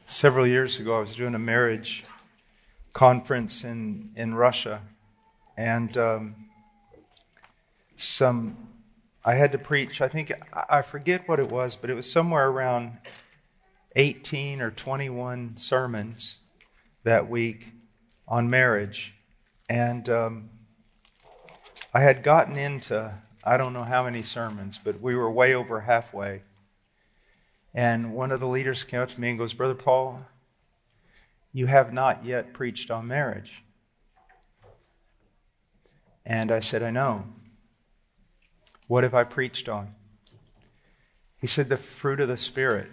Several years ago, I was doing a marriage conference in Russia, and I had to preach. I forget what it was, but it was somewhere around 18 or 21 sermons that week on marriage, and I had gotten into I don't know how many sermons, but we were way over halfway. And one of the leaders came up to me and goes, "Brother Paul, you have not yet preached on marriage." And I said, "I know. What have I preached on?" He said, "The fruit of the Spirit."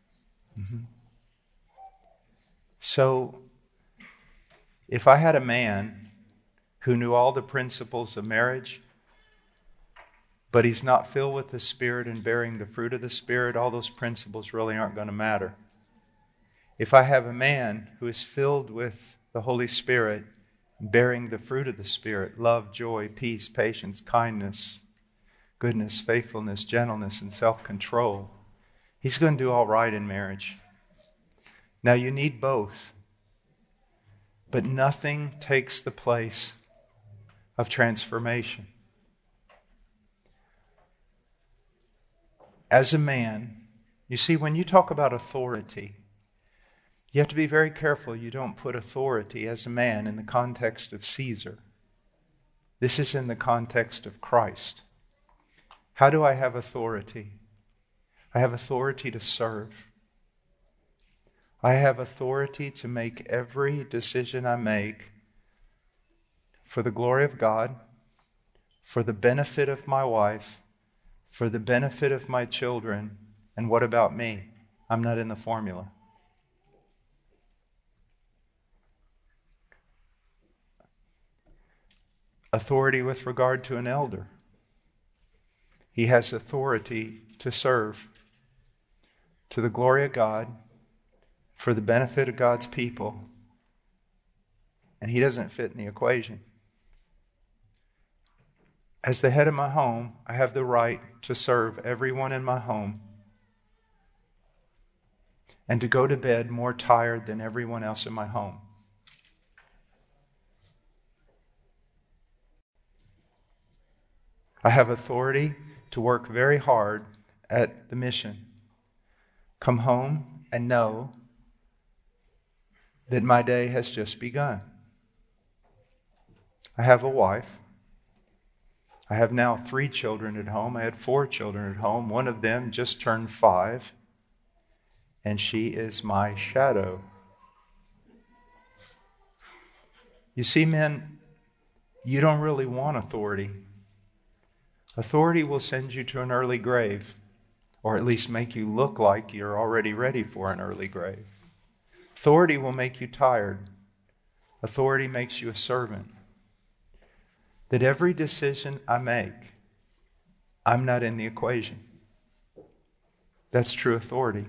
So, if I had a man who knew all the principles of marriage, but he's not filled with the Spirit and bearing the fruit of the Spirit, all those principles really aren't going to matter. If I have a man who is filled with the Holy Spirit, bearing the fruit of the Spirit, love, joy, peace, patience, kindness, goodness, faithfulness, gentleness, and self-control, he's going to do all right in marriage. Now, you need both, but nothing takes the place of transformation. As a man, you see, when you talk about authority, you have to be very careful you don't put authority as a man in the context of Caesar. This is in the context of Christ. How do I have authority? I have authority to serve. I have authority to make every decision I make for the glory of God, for the benefit of my wife, for the benefit of my children. And what about me? I'm not in the formula. Authority with regard to an elder. He has authority to serve to the glory of God, for the benefit of God's people. And he doesn't fit in the equation. As the head of my home, I have the right to serve everyone in my home and to go to bed more tired than everyone else in my home. I have authority to work very hard at the mission. Come home and know that my day has just begun. I have a wife. I have now 3 children at home. I had 4 children at home. One of them just turned 5, and she is my shadow. You see, men, you don't really want authority. Authority will send you to an early grave, or at least make you look like you're already ready for an early grave. Authority will make you tired. Authority makes you a servant. That every decision I make, I'm not in the equation. That's true authority.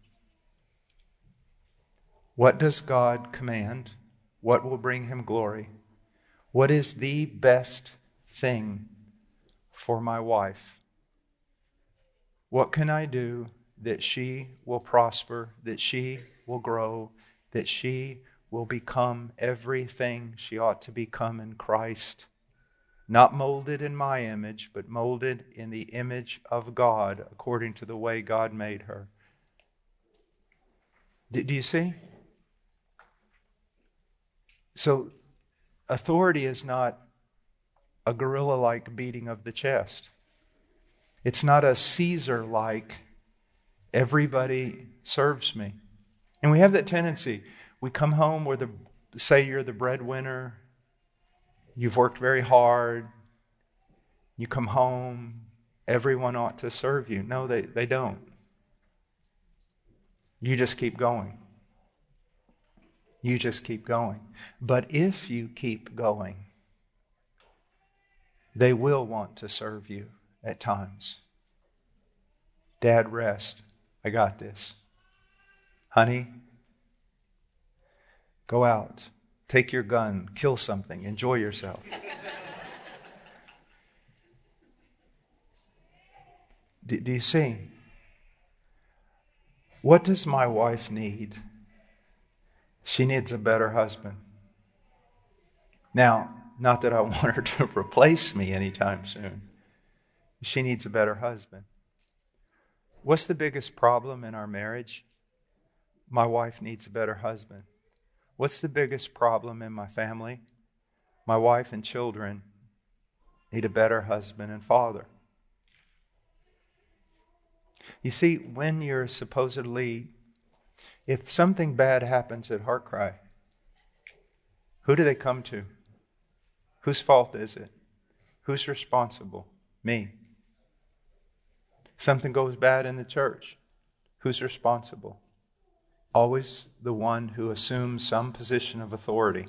What does God command? What will bring him glory? What is the best thing for my wife? What can I do that she will prosper, that she will grow, that she will become everything she ought to become in Christ? Not molded in my image, but molded in the image of God, according to the way God made her. Do you see? So, authority is not a gorilla-like beating of the chest. It's not a Caesar-like, everybody serves me. And we have that tendency. We come home where say you're the breadwinner. You've worked very hard. You come home. Everyone ought to serve you. No, they don't. You just keep going. You just keep going. But if you keep going, they will want to serve you at times. Dad, rest. I got this. Honey, go out. Take your gun. Kill something. Enjoy yourself. Do you see? What does my wife need She needs a better husband. Now, not that I want her to replace me anytime soon. She needs a better husband. What's the biggest problem in our marriage? My wife needs a better husband. What's the biggest problem in my family? My wife and children need a better husband and father. You see, when you're supposedly, if something bad happens at HeartCry, who do they come to? Whose fault is it? Who's responsible? Me. Something goes bad in the church. Who's responsible? Always the one who assumes some position of authority.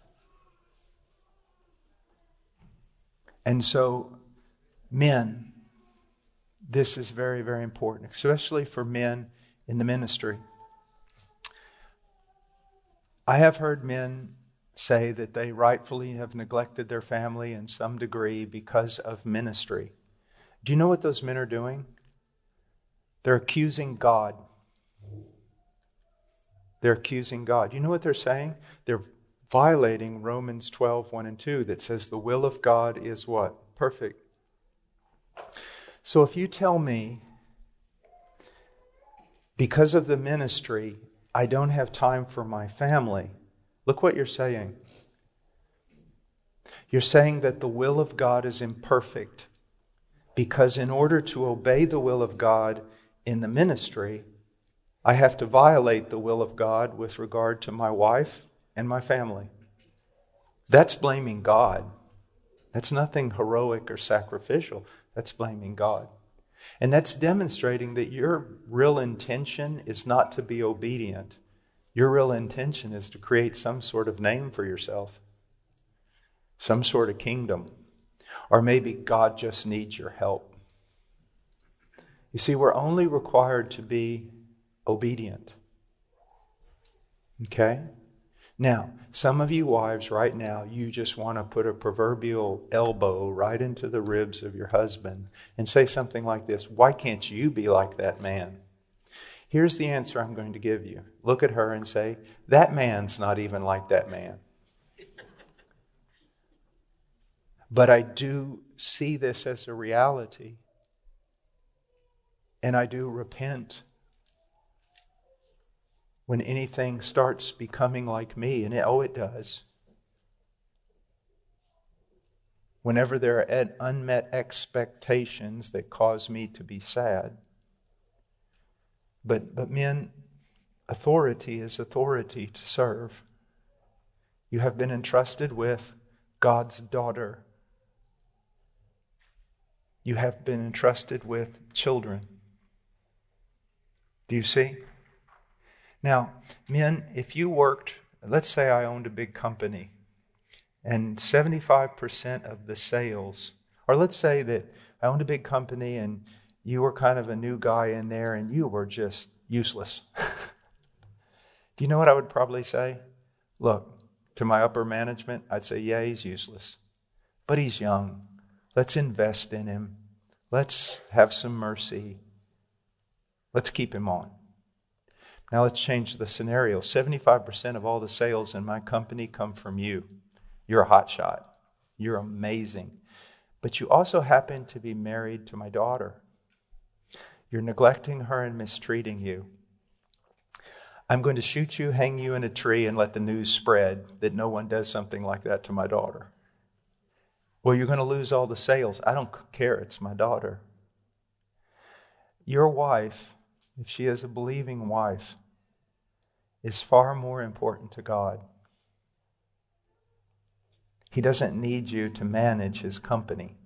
And so, men, this is very, very important, especially for men in the ministry. I have heard men say that they rightfully have neglected their family in some degree because of ministry. Do you know what those men are doing? They're accusing God. They're accusing God. You know what they're saying? They're violating Romans 12:1-2 that says the will of God is what? Perfect. So if you tell me, because of the ministry, I don't have time for my family, look what you're saying. You're saying that the will of God is imperfect because in order to obey the will of God in the ministry, I have to violate the will of God with regard to my wife and my family. That's blaming God. That's nothing heroic or sacrificial. That's blaming God. And that's demonstrating that your real intention is not to be obedient. Your real intention is to create some sort of name for yourself, some sort of kingdom. Or maybe God just needs your help. You see, we're only required to be obedient. Okay? Now, some of you wives right now, you just want to put a proverbial elbow right into the ribs of your husband and say something like this: why can't you be like that man? Here's the answer I'm going to give you. Look at her and say, that man's not even like that man. But I do see this as a reality. And I do repent when anything starts becoming like me, and it does. Whenever there are unmet expectations that cause me to be sad. But men, authority is authority to serve. You have been entrusted with God's daughter. You have been entrusted with children. Do you see? Now, men, if you worked, let's say I owned a big company, and 75% of the sales, or let's say that I owned a big company and you were kind of a new guy in there and you were just useless. Do you know what I would probably say? Look, to my upper management, I'd say, yeah, he's useless, but he's young. Let's invest in him. Let's have some mercy. Let's keep him on. Now let's change the scenario. 75% of all the sales in my company come from you. You're a hot shot. You're amazing. But you also happen to be married to my daughter. You're neglecting her and mistreating you. I'm going to shoot you, hang you in a tree, and let the news spread that no one does something like that to my daughter. Well, you're going to lose all the sales. I don't care. It's my daughter. Your wife, if she is a believing wife, is far more important to God. He doesn't need you to manage his company.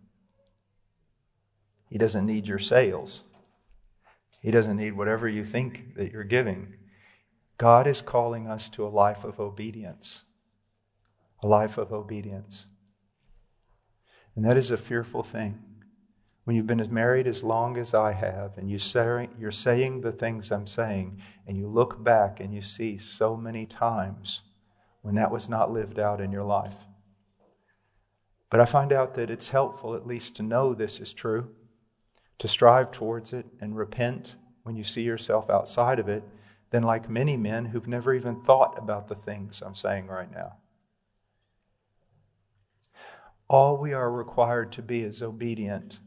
He doesn't need your sales. He doesn't need whatever you think that you're giving. God is calling us to a life of obedience. A life of obedience. And that is a fearful thing. When you've been married as long as I have, and you're saying the things I'm saying, and you look back and you see so many times when that was not lived out in your life. But I find out that it's helpful at least to know this is true, to strive towards it and repent when you see yourself outside of it, than like many men who've never even thought about the things I'm saying right now. All we are required to be is obedient.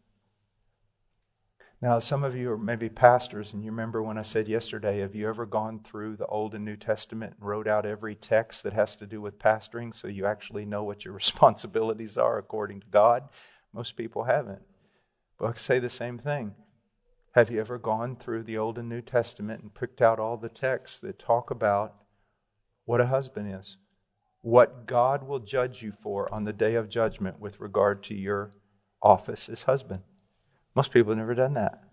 Now, some of you are maybe pastors, and you remember when I said yesterday, have you ever gone through the Old and New Testament and wrote out every text that has to do with pastoring so you actually know what your responsibilities are according to God? Most people haven't. But I say the same thing. Have you ever gone through the Old and New Testament and picked out all the texts that talk about what a husband is? What God will judge you for on the day of judgment with regard to your office as husband? Most people have never done that.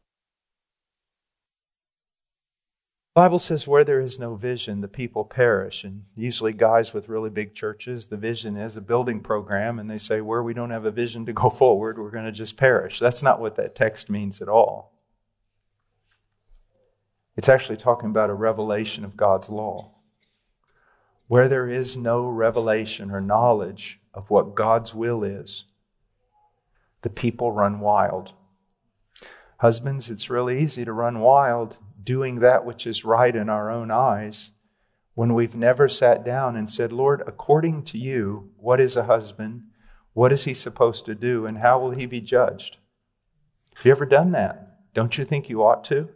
The Bible says where there is no vision, the people perish. And usually guys with really big churches, the vision is a building program, and they say where we don't have a vision to go forward, we're going to just perish. That's not what that text means at all. It's actually talking about a revelation of God's law. Where there is no revelation or knowledge of what God's will is, the people run wild. Husbands, it's really easy to run wild doing that which is right in our own eyes when we've never sat down and said, Lord, according to you, what is a husband? What is he supposed to do? And how will he be judged? Have you ever done that? Don't you think you ought to?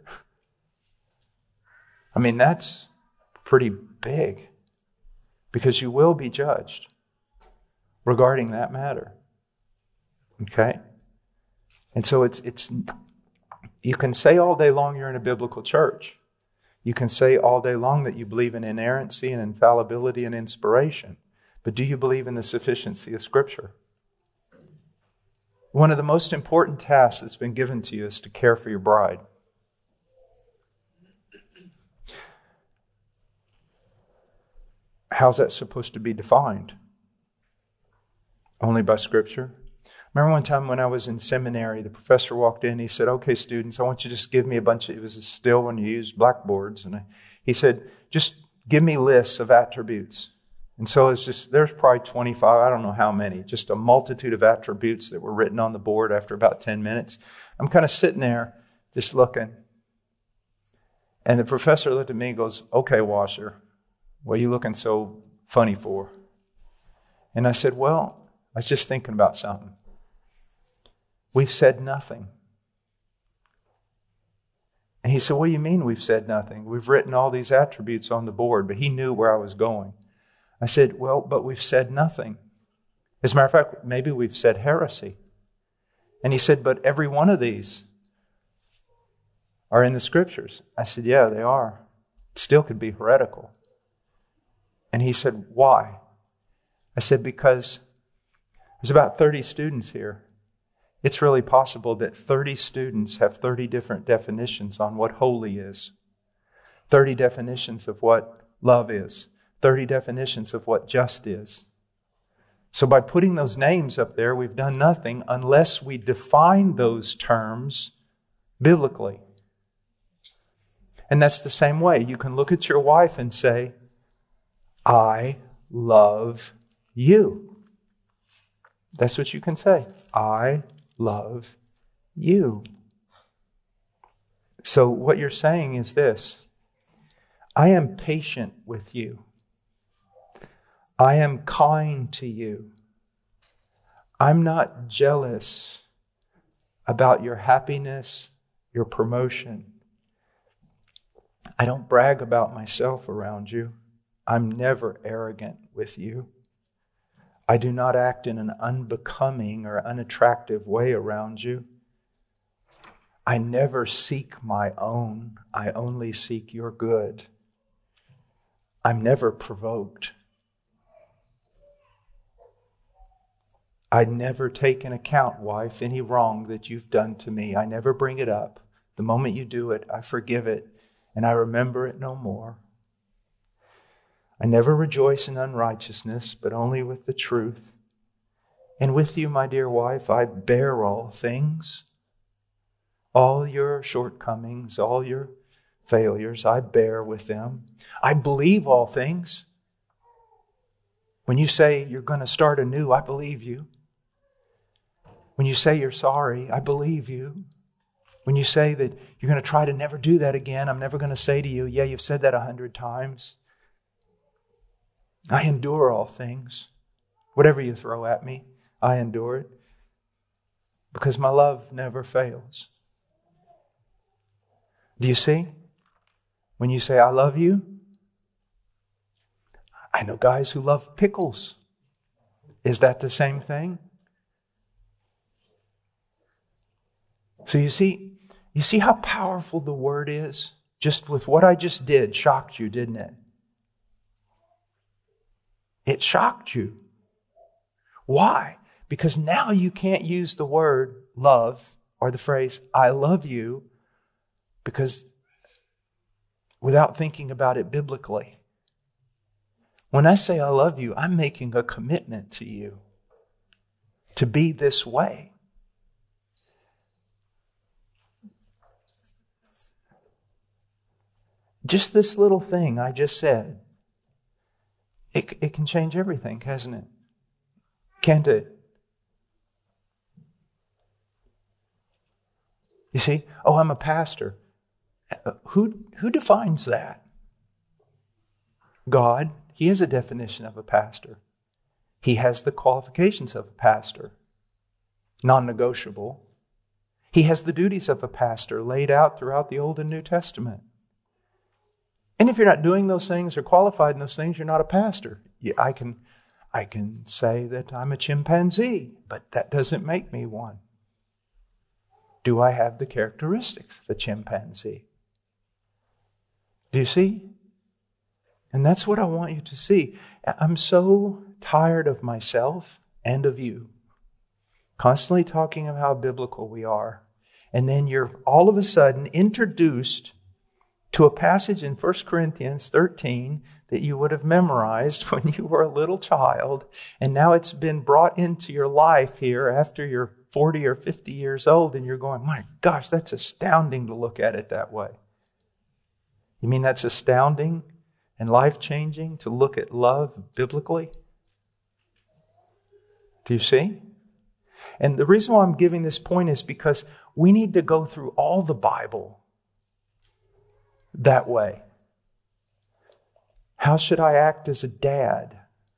I mean, that's pretty big because you will be judged regarding that matter. Okay? And so it's you can say all day long you're in a biblical church. You can say all day long that you believe in inerrancy and infallibility and inspiration. But do you believe in the sufficiency of Scripture? One of the most important tasks that's been given to you is to care for your bride. How's that supposed to be defined? Only by Scripture? Remember one time when I was in seminary, the professor walked in, he said, okay, students, I want you to just give me a bunch of, it was still when you used blackboards, and he said, just give me lists of attributes. And so it's just, there's probably 25, I don't know how many, just a multitude of attributes that were written on the board after about 10 minutes. I'm kind of sitting there just looking. And the professor looked at me and goes, okay, Washer, what are you looking so funny for? And I said, well, I was just thinking about something. We've said nothing. And he said, what do you mean we've said nothing? We've written all these attributes on the board, but he knew where I was going. I said, well, but we've said nothing. As a matter of fact, maybe we've said heresy. And he said, but every one of these are in the Scriptures. I said, yeah, they are. It still could be heretical. And he said, why? I said, because there's about 30 students here. It's really possible that 30 students have 30 different definitions on what holy is, 30 definitions of what love is, 30 definitions of what just is. So by putting those names up there, we've done nothing unless we define those terms biblically. And that's the same way. You can look at your wife and say, I love you. That's what you can say. I love you. So what you're saying is this: I am patient with you. I am kind to you. I'm not jealous about your happiness, your promotion. I don't brag about myself around you. I'm never arrogant with you. I do not act in an unbecoming or unattractive way around you. I never seek my own. I only seek your good. I'm never provoked. I never take into account, wife, any wrong that you've done to me. I never bring it up. The moment you do it, I forgive it, and I remember it no more. I never rejoice in unrighteousness, but only with the truth. And with you, my dear wife, I bear all things. All your shortcomings, all your failures, I bear with them. I believe all things. When you say you're going to start anew, I believe you. When you say you're sorry, I believe you. When you say that you're going to try to never do that again, I'm never going to say to you, yeah, you've said that 100 times. I endure all things. Whatever you throw at me, I endure it. Because my love never fails. Do you see? When you say, I love you, I know guys who love pickles. Is that the same thing? So you see how powerful the word is? Just with what I just did, shocked you, didn't it? It shocked you. Why? Because now you can't use the word love or the phrase, I love you, because without thinking about it biblically. When I say I love you, I'm making a commitment to you to be this way. Just this little thing I just said, it can change everything, hasn't it? Can't it? You see, oh, I'm a pastor. Who defines that? God. He has a definition of a pastor. He has the qualifications of a pastor. Non-negotiable. He has the duties of a pastor laid out throughout the Old and New Testament. And if you're not doing those things or qualified in those things, you're not a pastor. I can say that I'm a chimpanzee, but that doesn't make me one. Do I have the characteristics of a chimpanzee? Do you see? And that's what I want you to see. I'm so tired of myself and of you. Constantly talking of how biblical we are. And then you're all of a sudden introduced to a passage in 1 Corinthians 13 that you would have memorized when you were a little child. And now it's been brought into your life here after you're 40 or 50 years old. And you're going, my gosh, that's astounding to look at it that way. You mean that's astounding and life-changing to look at love biblically? Do you see? And the reason why I'm giving this point is because we need to go through all the Bible that way. How should I act as a dad?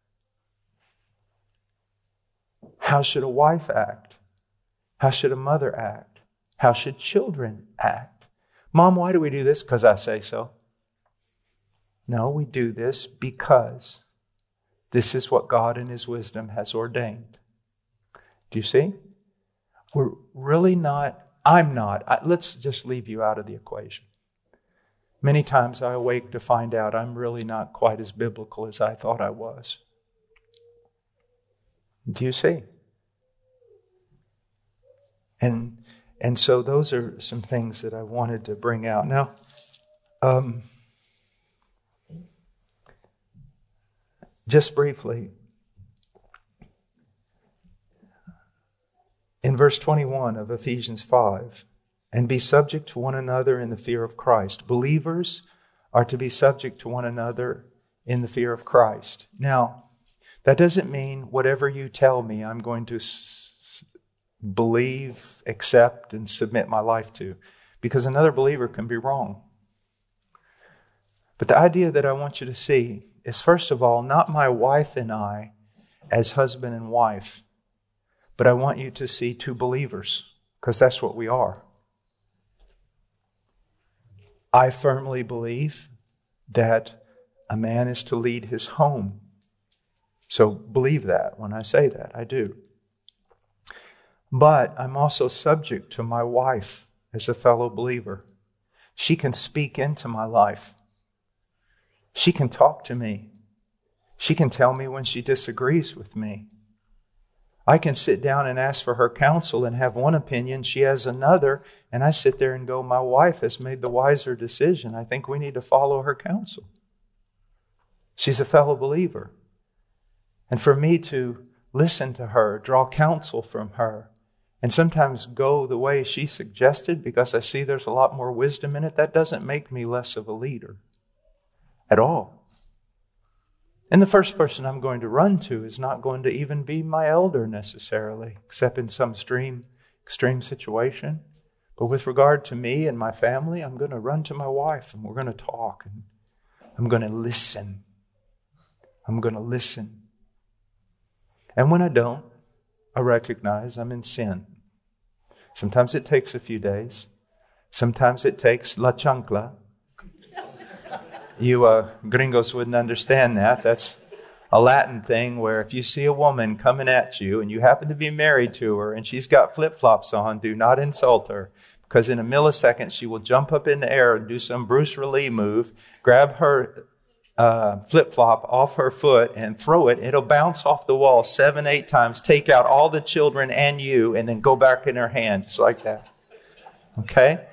How should a wife act? How should a mother act? How should children act? Mom, why do we do this? Because I say so. No, we do this because this is what God in His wisdom has ordained. Do you see? We're really not, let's just leave you out of the equation. Many times I awake to find out I'm really not quite as biblical as I thought I was. Do you see? And so those are some things that I wanted to bring out. Now, just briefly, in verse 21 of Ephesians 5, and be subject to one another in the fear of Christ. Believers are to be subject to one another in the fear of Christ. Now, that doesn't mean whatever you tell me I'm going to believe, accept, and submit my life to, because another believer can be wrong. But the idea that I want you to see is, first of all, not my wife and I as husband and wife, but I want you to see two believers, because that's what we are. I firmly believe that a man is to lead his home. So believe that when I say that, I do. But I'm also subject to my wife as a fellow believer. She can speak into my life. She can talk to me. She can tell me when she disagrees with me. I can sit down and ask for her counsel and have one opinion. She has another. And I sit there and go, my wife has made the wiser decision. I think we need to follow her counsel. She's a fellow believer. And for me to listen to her, draw counsel from her, and sometimes go the way she suggested because I see there's a lot more wisdom in it, that doesn't make me less of a leader at all. And the first person I'm going to run to is not going to even be my elder necessarily, except in some extreme situation. But with regard to me and my family, I'm going to run to my wife and we're going to talk. And I'm going to listen. I'm going to listen. And when I don't, I recognize I'm in sin. Sometimes it takes a few days. Sometimes it takes la chancla. You gringos wouldn't understand that. That's a Latin thing where if you see a woman coming at you and you happen to be married to her and she's got flip-flops on, do not insult her. Because in a millisecond, she will jump up in the air and do some Bruce Lee move, grab her flip-flop off her foot and throw it. It'll bounce off the wall 7, 8 times, take out all the children and you, and then go back in her hand, just like that. Okay?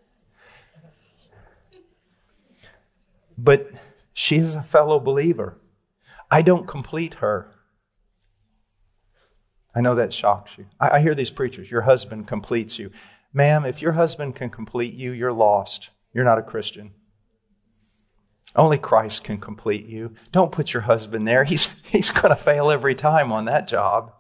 But she is a fellow believer. I don't complete her. I know that shocks you. I hear these preachers, your husband completes you. Ma'am, if your husband can complete you, you're lost. You're not a Christian. Only Christ can complete you. Don't put your husband there. He's going to fail every time on that job.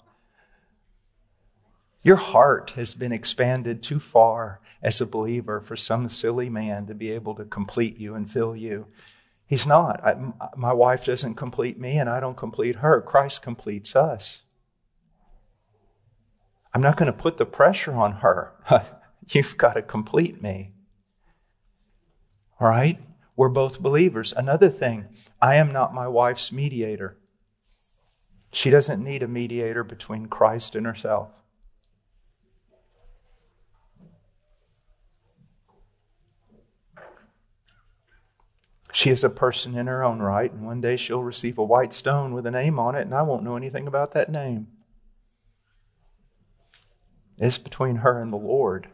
Your heart has been expanded too far as a believer for some silly man to be able to complete you and fill you. He's not. My wife doesn't complete me and I don't complete her. Christ completes us. I'm not going to put the pressure on her. You've got to complete me. All right? We're both believers. Another thing, I am not my wife's mediator. She doesn't need a mediator between Christ and herself. She is a person in her own right, and one day she'll receive a white stone with a name on it, and I won't know anything about that name. It's between her and the Lord.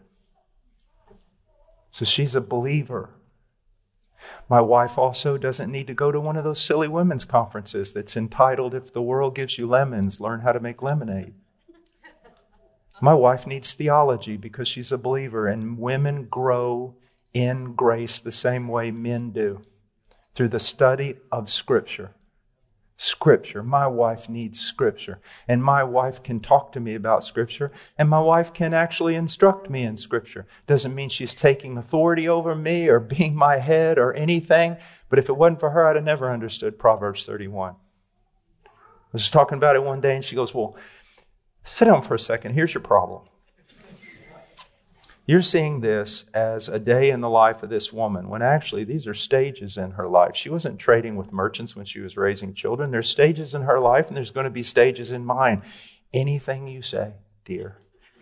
So she's a believer. My wife also doesn't need to go to one of those silly women's conferences that's entitled, If the World Gives You Lemons, Learn How to Make Lemonade. My wife needs theology because she's a believer, and women grow in grace the same way men do, through the study of Scripture. Scripture. My wife needs Scripture. And my wife can talk to me about Scripture. And my wife can actually instruct me in Scripture. Doesn't mean she's taking authority over me or being my head or anything. But if it wasn't for her, I'd have never understood Proverbs 31. I was talking about it one day and she goes, well, sit down for a second. Here's your problem. You're seeing this as a day in the life of this woman, when actually these are stages in her life. She wasn't trading with merchants when she was raising children. There's stages in her life, and there's going to be stages in mine. Anything you say, dear.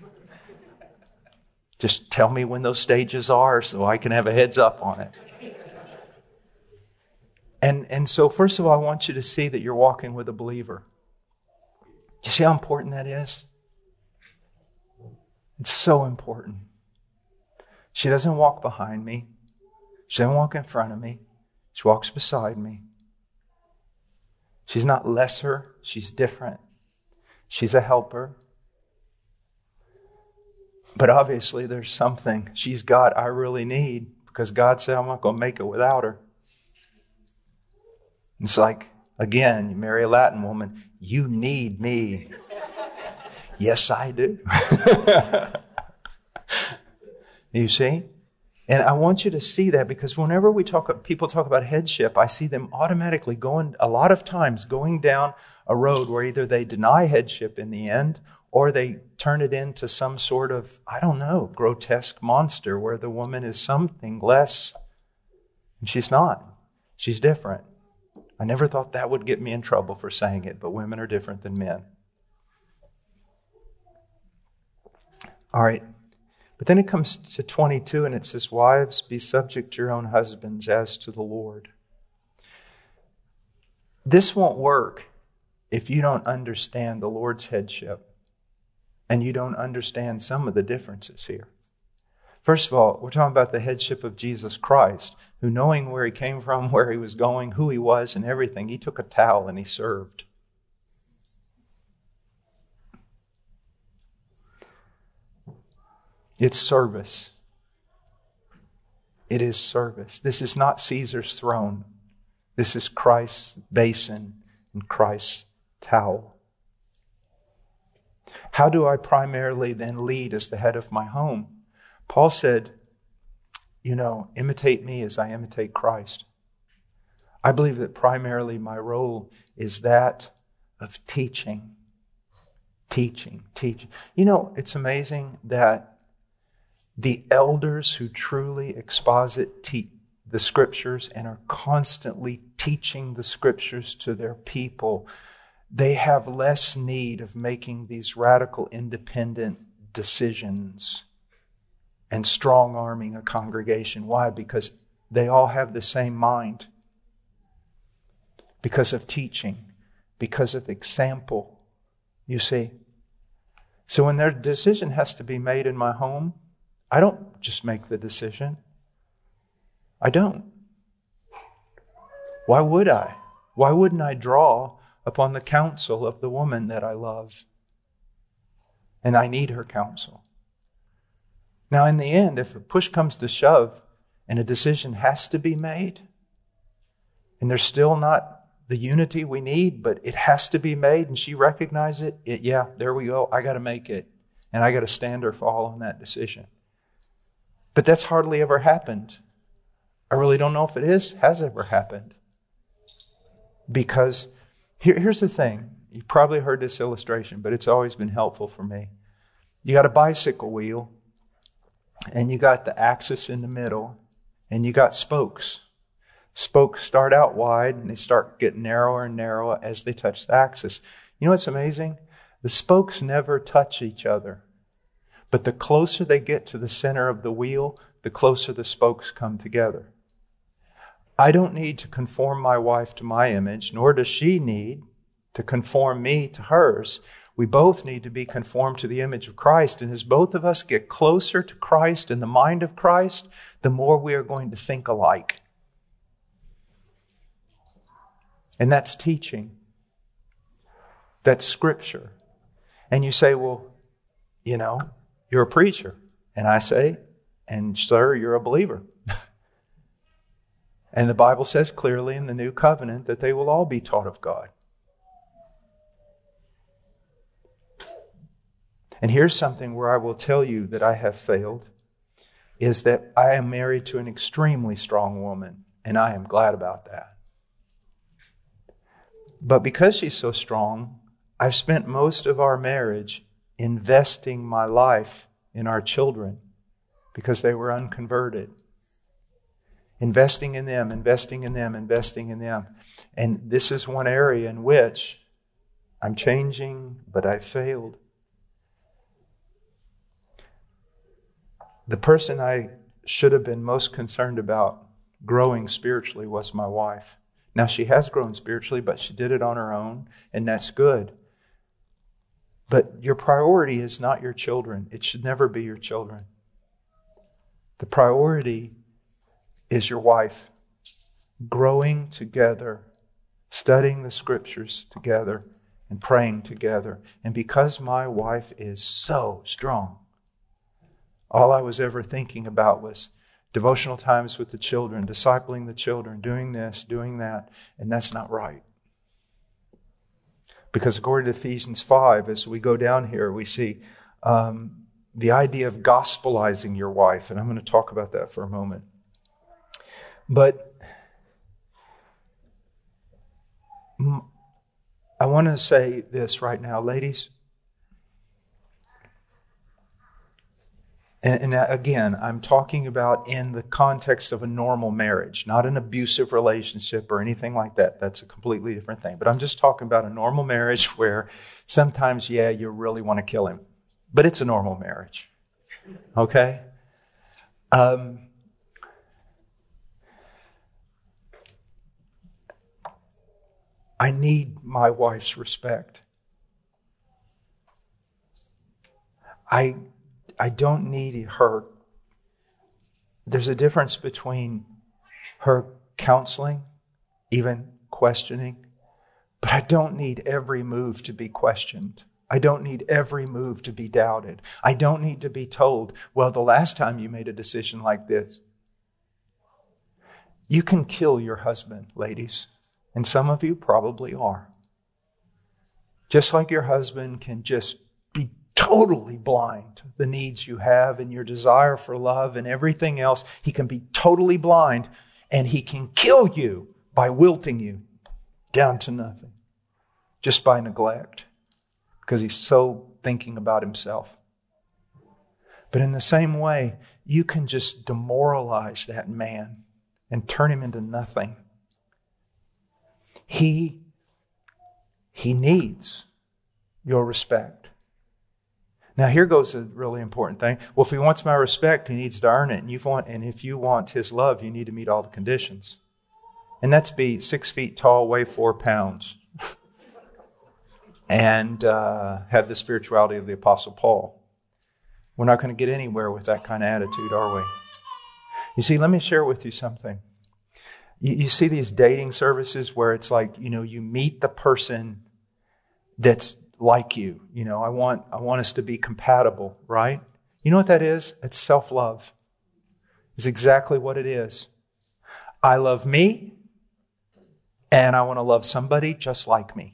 Just tell me when those stages are so I can have a heads up on it. And so first of all, I want you to see that you're walking with a believer. Do you see how important that is? It's so important. She doesn't walk behind me. She doesn't walk in front of me. She walks beside me. She's not lesser. She's different. She's a helper. But obviously there's something she's got I really need, because God said I'm not going to make it without her. It's like, again, you marry a Latin woman, you need me. Yes, I do. You see? And I want you to see that, because whenever people talk about headship, I see them automatically a lot of times going down a road where either they deny headship in the end, or they turn it into some sort of, grotesque monster where the woman is something less. And she's not. She's different. I never thought that would get me in trouble for saying it, but women are different than men. All right. But then it comes to 22 and it says, wives, be subject to your own husbands as to the Lord. This won't work if you don't understand the Lord's headship and you don't understand some of the differences here. First of all, we're talking about the headship of Jesus Christ, who, knowing where he came from, where he was going, who he was, and everything, he took a towel and he served. It's service. It is service. This is not Caesar's throne. This is Christ's basin and Christ's towel. How do I primarily then lead as the head of my home? Paul said, imitate me as I imitate Christ. I believe that primarily my role is that of teaching. Teaching. It's amazing that the elders who truly exposit the Scriptures and are constantly teaching the Scriptures to their people, they have less need of making these radical independent decisions and strong-arming a congregation. Why? Because they all have the same mind. Because of teaching. Because of example. You see? So when their decision has to be made in my home, I don't just make the decision. I don't. Why would I? Why wouldn't I draw upon the counsel of the woman that I love? And I need her counsel. Now, in the end, if a push comes to shove and a decision has to be made, and there's still not the unity we need, but it has to be made, and she recognizes it, yeah, there we go. I got to make it. And I got to stand or fall on that decision. But that's hardly ever happened. I really don't know if it has ever happened. Because here's the thing. You've probably heard this illustration, but it's always been helpful for me. You got a bicycle wheel, and you got the axis in the middle, and you got spokes. Spokes start out wide, and they start getting narrower and narrower as they touch the axis. You know what's amazing? The spokes never touch each other. But the closer they get to the center of the wheel, the closer the spokes come together. I don't need to conform my wife to my image, nor does she need to conform me to hers. We both need to be conformed to the image of Christ. And as both of us get closer to Christ and the mind of Christ, the more we are going to think alike. And that's teaching. That's Scripture. And you say, well, you're a preacher. And I say, and sir, you're a believer. And the Bible says clearly in the New Covenant that they will all be taught of God. And here's something where I will tell you that I have failed, is that I am married to an extremely strong woman, and I am glad about that. But because she's so strong, I've spent most of our marriage investing my life in our children because they were unconverted. Investing in them. And this is one area in which I'm changing, but I failed. The person I should have been most concerned about growing spiritually was my wife. Now, she has grown spiritually, but she did it on her own, and that's good. But your priority is not your children. It should never be your children. The priority is your wife. Growing together, studying the Scriptures together, and praying together. And because my wife is so strong, all I was ever thinking about was devotional times with the children, discipling the children, doing this, doing that, and that's not right. Because according to Ephesians 5, as we go down here, we see the idea of gospelizing your wife, and I'm going to talk about that for a moment. But I want to say this right now, ladies. And again, I'm talking about in the context of a normal marriage, not an abusive relationship or anything like that. That's a completely different thing. But I'm just talking about a normal marriage where sometimes, you really want to kill him. But it's a normal marriage. Okay? I need my wife's respect. I don't need her. There's a difference between her counseling, even questioning, but I don't need every move to be questioned. I don't need every move to be doubted. I don't need to be told, well, the last time you made a decision like this. You can kill your husband, ladies, and some of you probably are. Just like your husband can just be totally blind to the needs you have and your desire for love and everything else. He can be totally blind, and he can kill you by wilting you down to nothing just by neglect, because he's so thinking about himself. But in the same way, you can just demoralize that man and turn him into nothing. He needs your respect. Now here goes a really important thing. Well, if he wants my respect, he needs to earn it. And if you want his love, you need to meet all the conditions. And that's be 6 feet tall, weigh 4 pounds. And have the spirituality of the Apostle Paul. We're not going to get anywhere with that kind of attitude, are we? You see, let me share with you something. You see these dating services where it's like, you meet the person that's like you. I want us to be compatible, right? You know what that is? It's self-love. It's exactly what it is. I love me, and I want to love somebody just like me.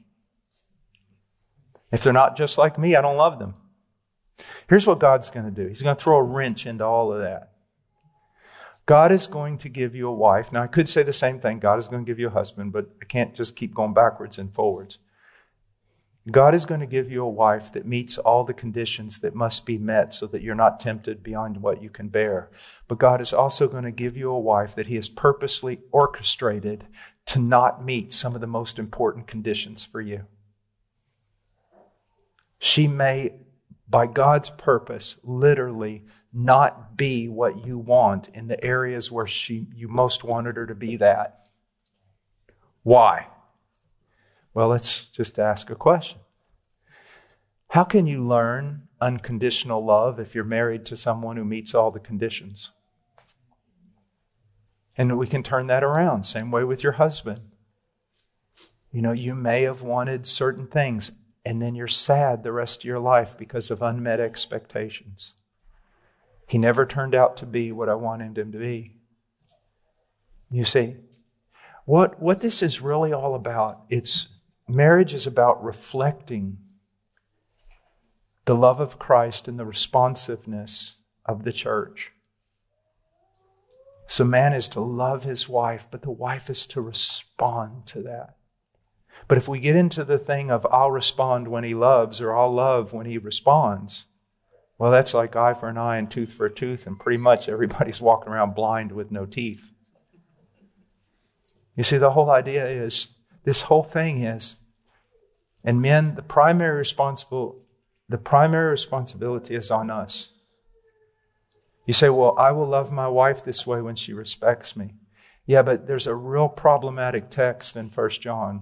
If they're not just like me, I don't love them. Here's what God's going to do. He's going to throw a wrench into all of that. God is going to give you a wife. Now, I could say the same thing. God is going to give you a husband, but I can't just keep going backwards and forwards. God is going to give you a wife that meets all the conditions that must be met so that you're not tempted beyond what you can bear. But God is also going to give you a wife that He has purposely orchestrated to not meet some of the most important conditions for you. She may, by God's purpose, literally not be what you want in the areas where you most wanted her to be that. Why? Well, let's just ask a question. How can you learn unconditional love if you're married to someone who meets all the conditions? And we can turn that around. Same way with your husband. You may have wanted certain things, and then you're sad the rest of your life because of unmet expectations. He never turned out to be what I wanted him to be. You see, what this is really all about, marriage is about reflecting the love of Christ and the responsiveness of the church. So man is to love his wife, but the wife is to respond to that. But if we get into the thing of I'll respond when he loves or I'll love when he responds, well, that's like eye for an eye and tooth for a tooth, and pretty much everybody's walking around blind with no teeth. You see, the whole idea is, this whole thing is, and men, the primary responsibility is on us. You say, well, I will love my wife this way when she respects me. Yeah, but there's a real problematic text in 1 John.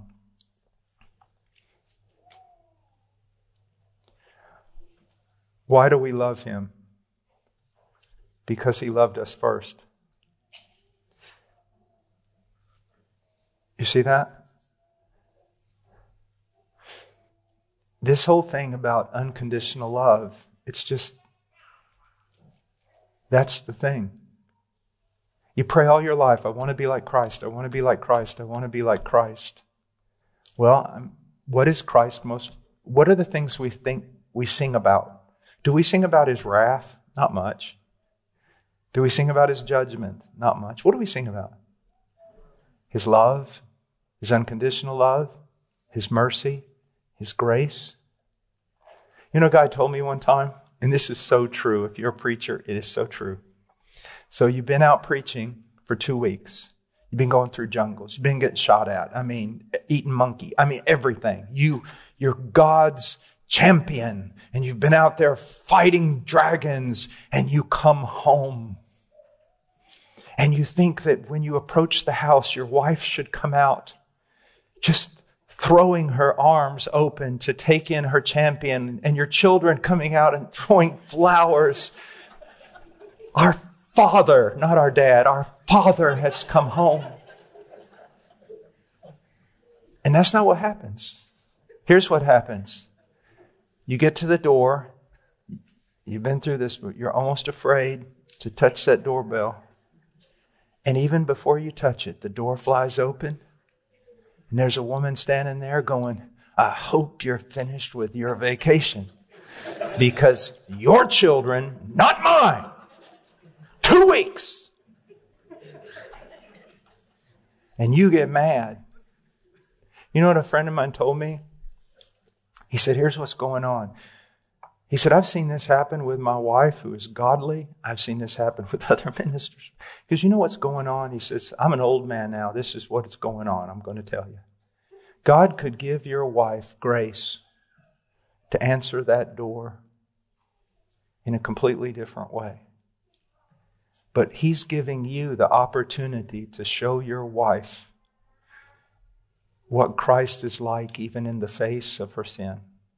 Why do we love him? Because he loved us first. You see that? This whole thing about unconditional love, that's the thing. You pray all your life, I want to be like Christ, I want to be like Christ, I want to be like Christ. Well, what is Christ what are the things we think we sing about? Do we sing about his wrath? Not much. Do we sing about his judgment? Not much. What do we sing about? His love, his unconditional love, his mercy, his grace. A guy told me one time, and this is so true. If you're a preacher, it is so true. So you've been out preaching for 2 weeks. You've been going through jungles. You've been getting shot at. Eating monkey. Everything. You're God's champion, and you've been out there fighting dragons, and you come home. And you think that when you approach the house, your wife should come out just throwing her arms open to take in her champion, and your children coming out and throwing flowers. Our Father, not our dad, our Father has come home. And that's not what happens. Here's what happens. You get to the door. You've been through this, but you're almost afraid to touch that doorbell. And even before you touch it, the door flies open. And there's a woman standing there going, I hope you're finished with your vacation. Because your children, not mine. 2 weeks. And you get mad. You know what a friend of mine told me? He said, here's what's going on. He said, I've seen this happen with my wife who is godly. I've seen this happen with other ministers. Because you know what's going on? He says, I'm an old man now. This is what's going on. I'm going to tell you. God could give your wife grace to answer that door in a completely different way. But He's giving you the opportunity to show your wife what Christ is like even in the face of her sin.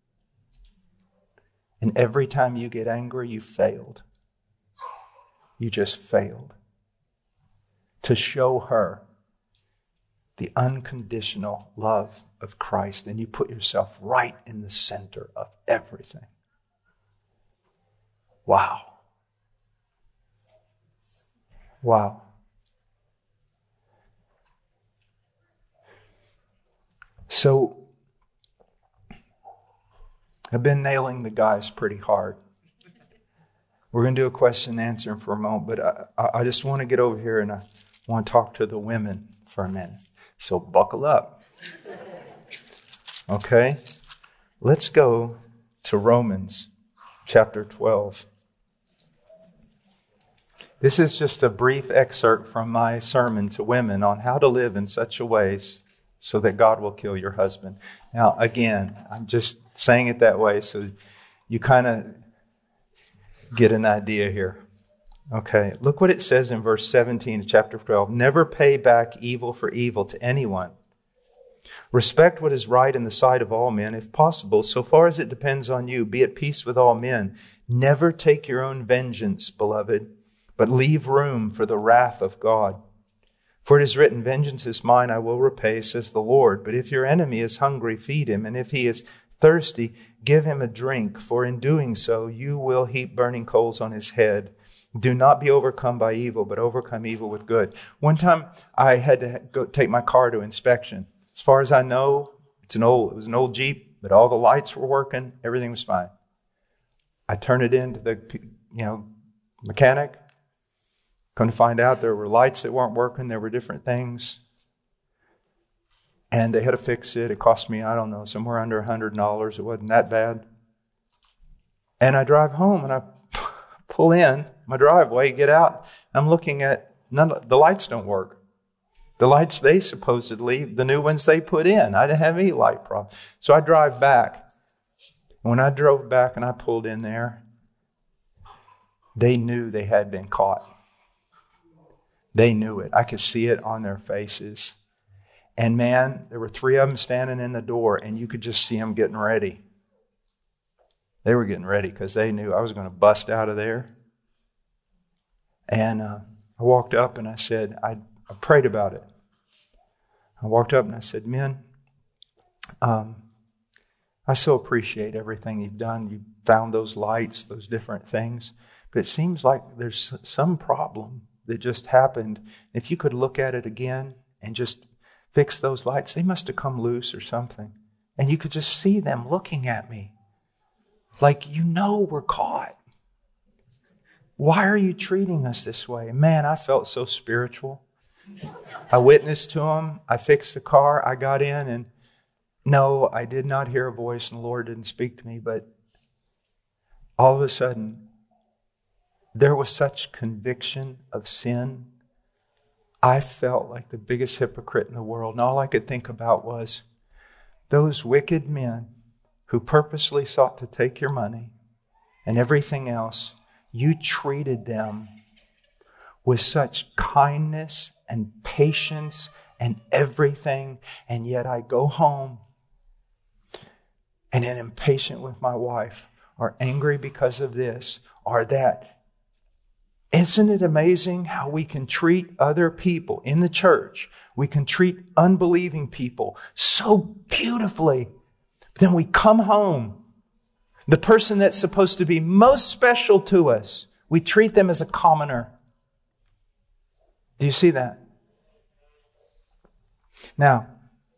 And every time you get angry, you failed. You just failed. To show her the unconditional love of Christ. And you put yourself right in the center of everything. Wow. Wow. So, I've been nailing the guys pretty hard. We're going to do a question and answer for a moment, but I just want to get over here and I want to talk to the women for a minute. So buckle up. Okay? Let's go to Romans chapter 12. This is just a brief excerpt from my sermon to women on how to live in such a way so that God will kill your husband. Now, again, I'm just saying it that way so you kind of get an idea here. Okay, look what it says in verse 17 of chapter 12. Never pay back evil for evil to anyone. Respect what is right in the sight of all men, if possible, so far as it depends on you. Be at peace with all men. Never take your own vengeance, beloved, but leave room for the wrath of God. For it is written, vengeance is mine, I will repay, says the Lord. But if your enemy is hungry, feed him. And if he is thirsty, give him a drink. For in doing so, you will heap burning coals on his head. Do not be overcome by evil, but overcome evil with good. One time, I had to go take my car to inspection. As far as I know, it was an old Jeep, but all the lights were working. Everything was fine. I turned it in to the mechanic. Come to find out there were lights that weren't working. There were different things. And they had to fix it. It cost me, I don't know, somewhere under $100. It wasn't that bad. And I drive home and I pull in my driveway, get out. I'm looking at, the lights don't work. The lights they supposedly, the new ones they put in. I didn't have any light problem. So I drive back. When I drove back and I pulled in there, they knew they had been caught. They knew it. I could see it on their faces. And man, there were 3 of them standing in the door and you could just see them getting ready. They were getting ready because they knew I was going to bust out of there. And I walked up and I said, I prayed about it. I walked up and I said, men, I so appreciate everything you've done. You found those lights, those different things. But it seems like there's some problem that just happened. If you could look at it again and just fix those lights, they must have come loose or something. And you could just see them looking at me like, we're caught. Why are you treating us this way? Man, I felt so spiritual. I witnessed to them. I fixed the car. I got in and no, I did not hear a voice and the Lord didn't speak to me. But all of a sudden, there was such conviction of sin. I felt like the biggest hypocrite in the world. And all I could think about was those wicked men who purposely sought to take your money and everything else. You treated them with such kindness and patience and everything. And yet I go home and am impatient with my wife or angry because of this or that. Isn't it amazing how we can treat other people in the church? We can treat unbelieving people so beautifully. But then we come home. The person that's supposed to be most special to us, we treat them as a commoner. Do you see that? Now,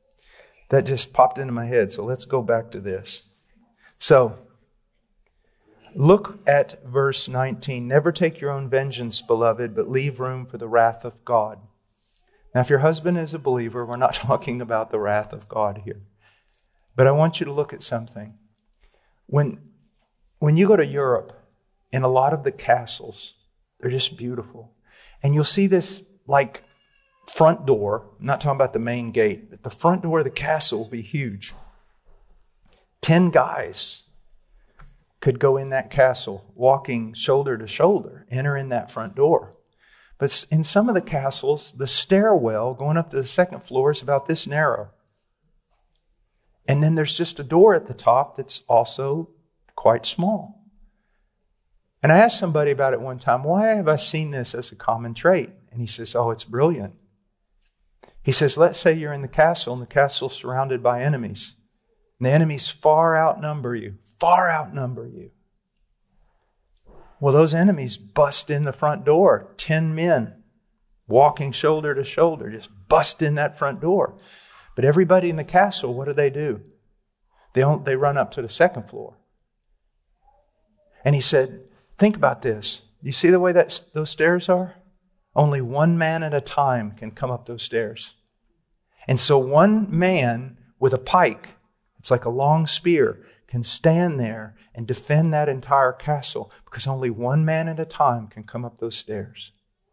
that just popped into my head, so let's go back to this. So, Look at verse 19. Never take your own vengeance, beloved, but leave room for the wrath of God. Now, if your husband is a believer, we're not talking about the wrath of God here. But I want you to look at something. When you go to Europe, in a lot of the castles, they're just beautiful. And you'll see this like front door. I'm not talking about the main gate, but the front door of the castle will be huge. 10 guys could go in that castle, walking shoulder to shoulder, enter in that front door. But in some of the castles, the stairwell going up to the second floor is about this narrow. And then there's just a door at the top that's also quite small. And I asked somebody about it one time, why have I seen this as a common trait? And he says, oh, it's brilliant. He says, let's say you're in the castle and the castle's surrounded by enemies. And the enemies far outnumber you. Well, those enemies bust in the front door. 10 men walking shoulder to shoulder, just bust in that front door. But everybody in the castle, what do? They run up to the second floor. And he said, think about this. You see the way those stairs are? Only one man at a time can come up those stairs. And so one man with a pike, it's like a long spear, can stand there and defend that entire castle because only one man at a time can come up those stairs.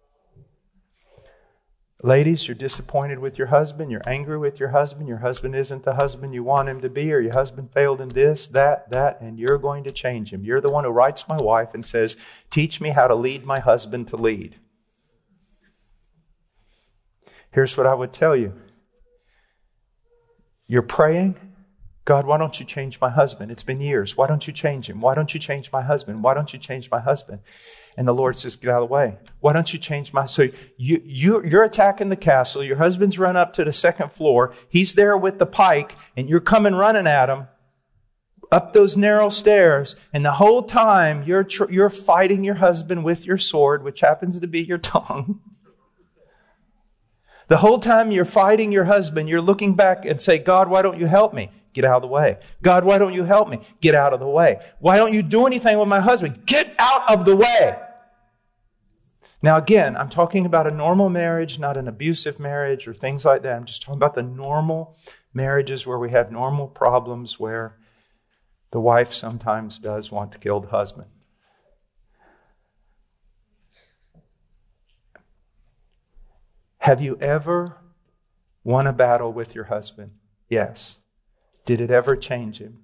Ladies, you're disappointed with your husband. You're angry with your husband. Your husband isn't the husband you want him to be, or your husband failed in this, that, and you're going to change him. You're the one who writes my wife and says, teach me how to lead my husband to lead. Here's what I would tell you. You're praying, God, why don't you change my husband? It's been years. Why don't you change him? Why don't you change my husband? Why don't you change my husband? And the Lord says, get out of the way. Why don't you change my... So you're attacking the castle. Your husband's run up to the second floor. He's there with the pike, and you're coming running at him up those narrow stairs. And the whole time you're fighting your husband with your sword, which happens to be your tongue. The whole time you're fighting your husband, you're looking back and say, God, why don't you help me? Get out of the way. God, why don't you help me? Get out of the way. Why don't you do anything with my husband? Get out of the way. Now again, I'm talking about a normal marriage, not an abusive marriage or things like that. I'm just talking about the normal marriages where we have normal problems where the wife sometimes does want to kill the husband. Have you ever won a battle with your husband? Yes. Did it ever change him?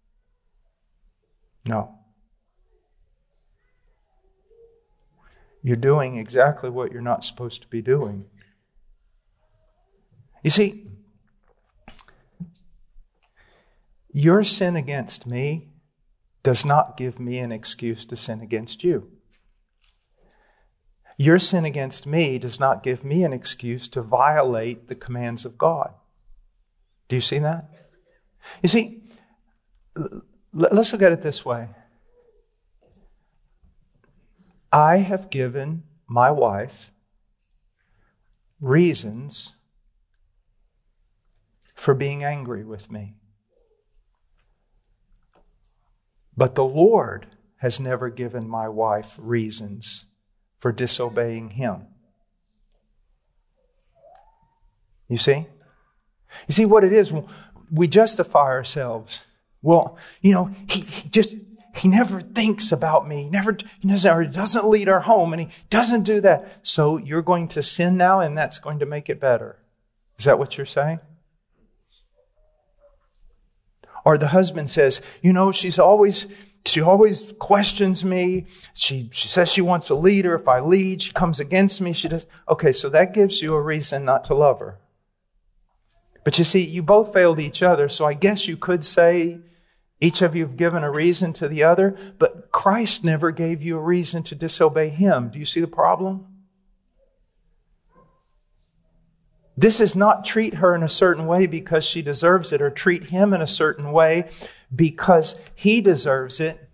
No. You're doing exactly what you're not supposed to be doing. You see, your sin against me does not give me an excuse to sin against you. Your sin against me does not give me an excuse to violate the commands of God. Do you see that? You see, let's look at it this way. I have given my wife reasons for being angry with me. But the Lord has never given my wife reasons for disobeying Him. You see? You see what it is? We justify ourselves. Well, he never thinks about me. He doesn't lead our home, and he doesn't do that. So you're going to sin now, and that's going to make it better. Is that what you're saying? Or the husband says, she always questions me. She says she wants a leader. If I lead, she comes against me. She does. Okay, so that gives you a reason not to love her. But you see, you both failed each other, so I guess you could say each of you have given a reason to the other, but Christ never gave you a reason to disobey Him. Do you see the problem? This is not treat her in a certain way because she deserves it, or treat him in a certain way because he deserves it.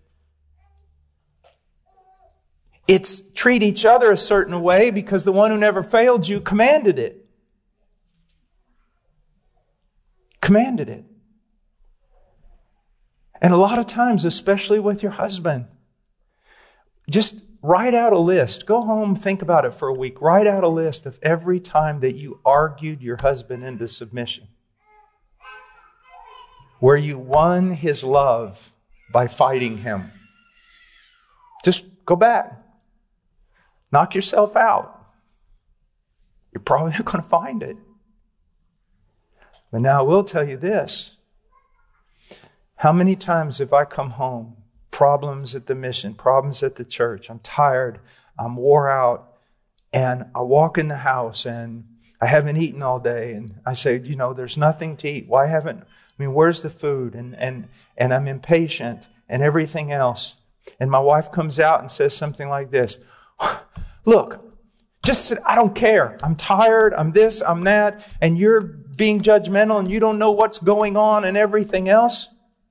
It's treat each other a certain way because the one who never failed you commanded it. Commanded it. And a lot of times, especially with your husband, Just write out a list. Go home, think about it for a week. Write out a list of every time that you argued your husband into submission, where you won his love by fighting him. Just go back. Knock yourself out. You're probably not going to find it. But now I will tell you this. How many times have I come home, problems at the mission, problems at the church, I'm tired, I'm wore out, and I walk in the house and I haven't eaten all day, and I say, there's nothing to eat. Where's the food? And I'm impatient and everything else. And my wife comes out and says something like this. Look, just sit, I don't care. I'm tired, I'm this, I'm that, and you're being judgmental and you don't know what's going on and everything else.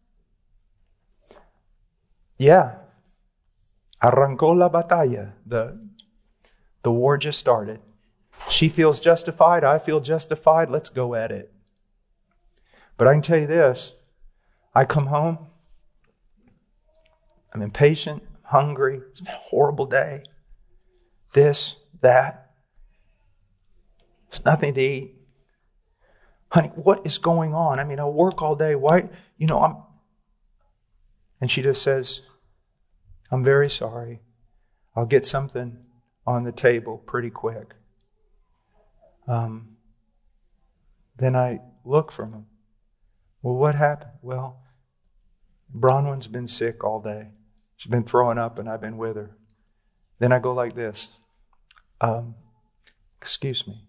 Yeah. Arrancó la batalla. The war just started. She feels justified, I feel justified, let's go at it. But I can tell you this, I come home, I'm impatient, hungry, it's been a horrible day. This, that. There's nothing to eat. Honey, what is going on? I work all day. Why? And she just says, I'm very sorry. I'll get something on the table pretty quick. Then I look for him. Well, what happened? Well, Bronwyn's been sick all day. She's been throwing up and I've been with her. Then I go like this. Excuse me.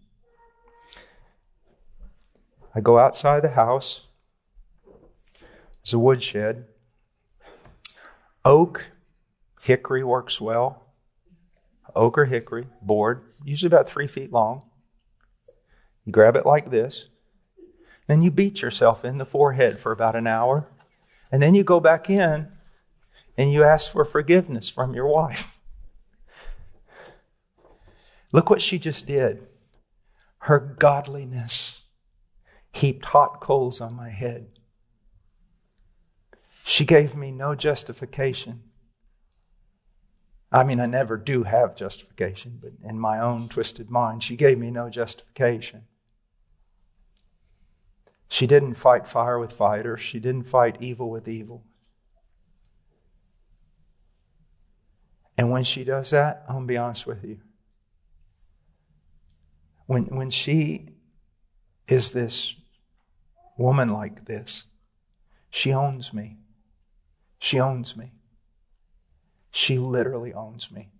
I go outside the house. There's a woodshed. Oak, hickory works well. Oak or hickory, board, usually about 3 feet long. You grab it like this. Then you beat yourself in the forehead for about an hour. And then you go back in and you ask for forgiveness from your wife. Look what she just did. Her godliness heaped hot coals on my head. She gave me no justification. I never do have justification, but in my own twisted mind, she gave me no justification. She didn't fight fire with fire. She didn't fight evil with evil. And when she does that, I'm going to be honest with you. When she is this woman like this, she owns me. She owns me. She literally owns me.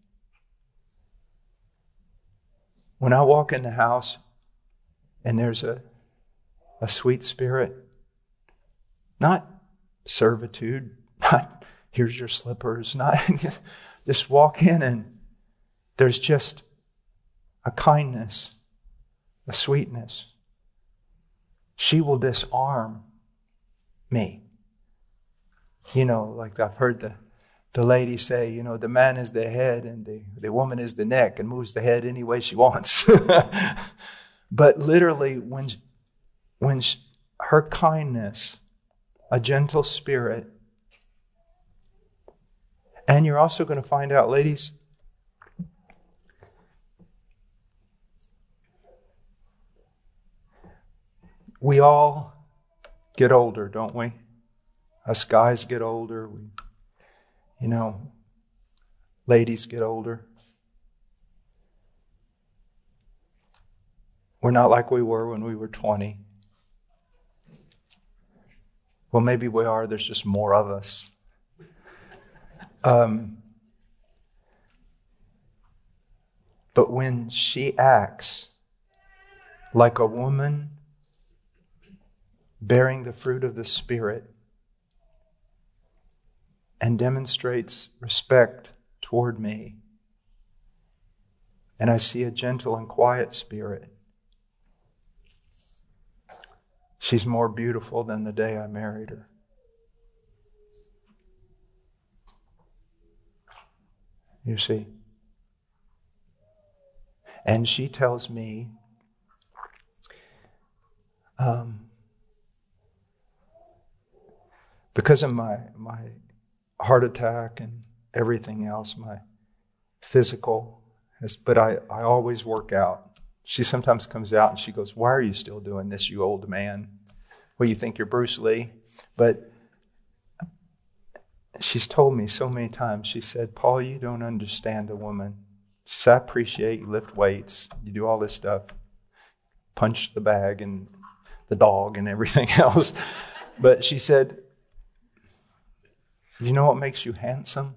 When I walk in the house and there's a sweet spirit, not servitude, not here's your slippers, not just walk in and there's just a kindness, a sweetness. She will disarm me. Like I've heard the lady say, the man is the head and the woman is the neck and moves the head any way she wants. But literally, when her kindness, a gentle spirit, and you're also going to find out, ladies, we all get older, don't we? Us guys get older. Ladies get older. We're not like we were when we were 20. Well, maybe we are. There's just more of us. But when she acts like a woman bearing the fruit of the Spirit and demonstrates respect toward me, and I see a gentle and quiet spirit, she's more beautiful than the day I married her. You see? And she tells me, because of my heart attack and everything else, physical, but I always work out. She sometimes comes out and she goes, "Why are you still doing this, you old man? Well, you think you're Bruce Lee?" But she's told me so many times, she said, "Paul, you don't understand a woman." She said, "I appreciate you lift weights, you do all this stuff, punch the bag and the dog and everything else." But she said, "You know what makes you handsome?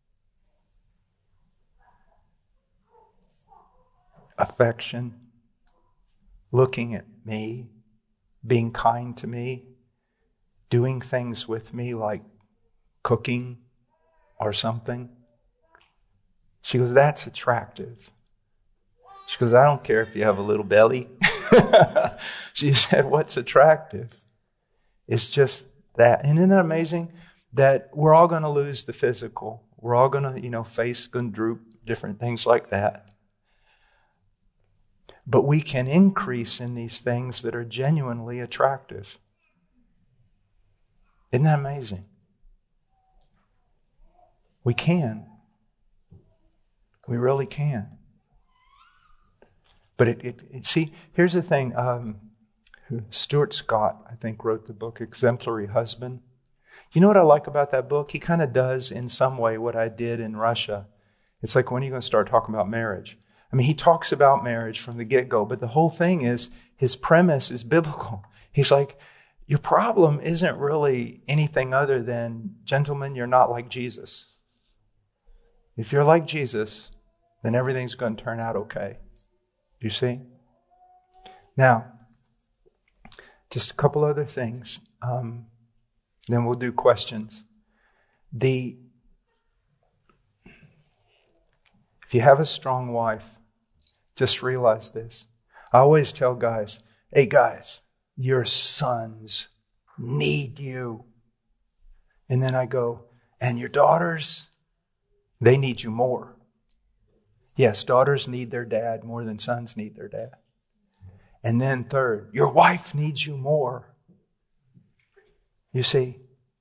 Affection, looking at me, being kind to me, doing things with me like cooking or something." She goes, "That's attractive." She goes, "I don't care if you have a little belly." She said, "What's attractive? It's just that." And isn't that amazing that we're all going to lose the physical? We're all going to, face going to droop, different things like that. But we can increase in these things that are genuinely attractive. Isn't that amazing? We can. We really can. But see, here's the thing. Stuart Scott, I think, wrote the book Exemplary Husband. You know what I like about that book? He kind of does in some way what I did in Russia. It's like, when are you going to start talking about marriage? I mean, he talks about marriage from the get-go, but the whole thing is, his premise is biblical. He's like, your problem isn't really anything other than, gentlemen, you're not like Jesus. If you're like Jesus, then everything's going to turn out okay. You see? Now, just a couple other things. Then we'll do questions. If you have a strong wife, just realize this. I always tell guys, "Hey guys, your sons need you." And then I go, "And your daughters, they need you more." Yes, daughters need their dad more than sons need their dad. And then third, your wife needs you more. You see,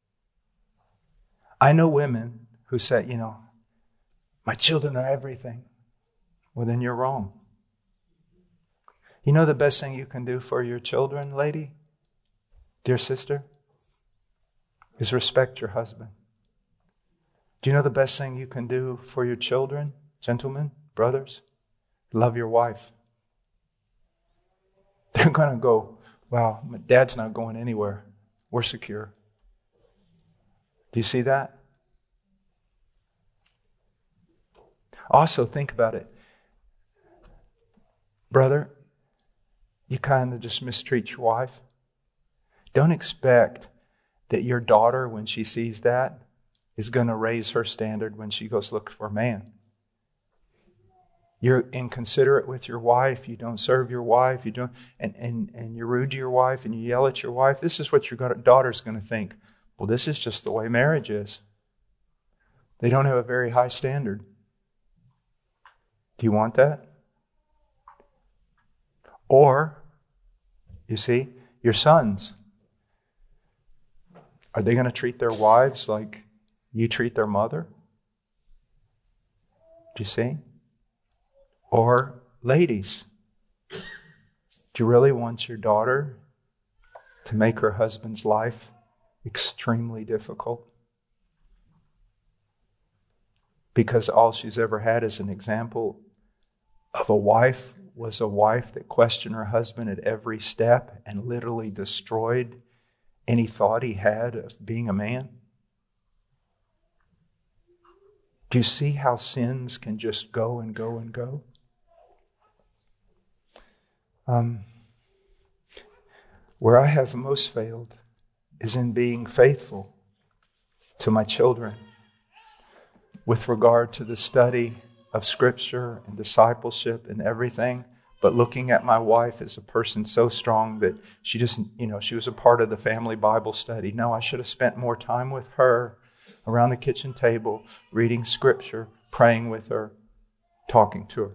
I know women who say, "My children are everything." Well, then you're wrong. You know the best thing you can do for your children, lady, dear sister, is respect your husband. Do you know the best thing you can do for your children, gentlemen, brothers? Love your wife. They're going to go, "Wow, my dad's not going anywhere. We're secure." Do you see that? Also, think about it. Brother, you kind of just mistreat your wife. Don't expect that your daughter, when she sees that, is going to raise her standard when she goes look for a man. You're inconsiderate with your wife. You don't serve your wife. You don't, and you're rude to your wife, and you yell at your wife. This is what your daughter's going to think. Well, this is just the way marriage is. They don't have a very high standard. Do you want that? Or, you see, your sons, are they going to treat their wives like you treat their mother? Do you see? Or, ladies, do you really want your daughter to make her husband's life extremely difficult? Because all she's ever had as an example of a wife was a wife that questioned her husband at every step and literally destroyed any thought he had of being a man. Do you see how sins can just go and go and go? Where I have most failed is in being faithful to my children with regard to the study of Scripture and discipleship and everything, but looking at my wife as a person so strong that she just, she was a part of the family Bible study. No, I should have spent more time with her around the kitchen table, reading Scripture, praying with her, talking to her.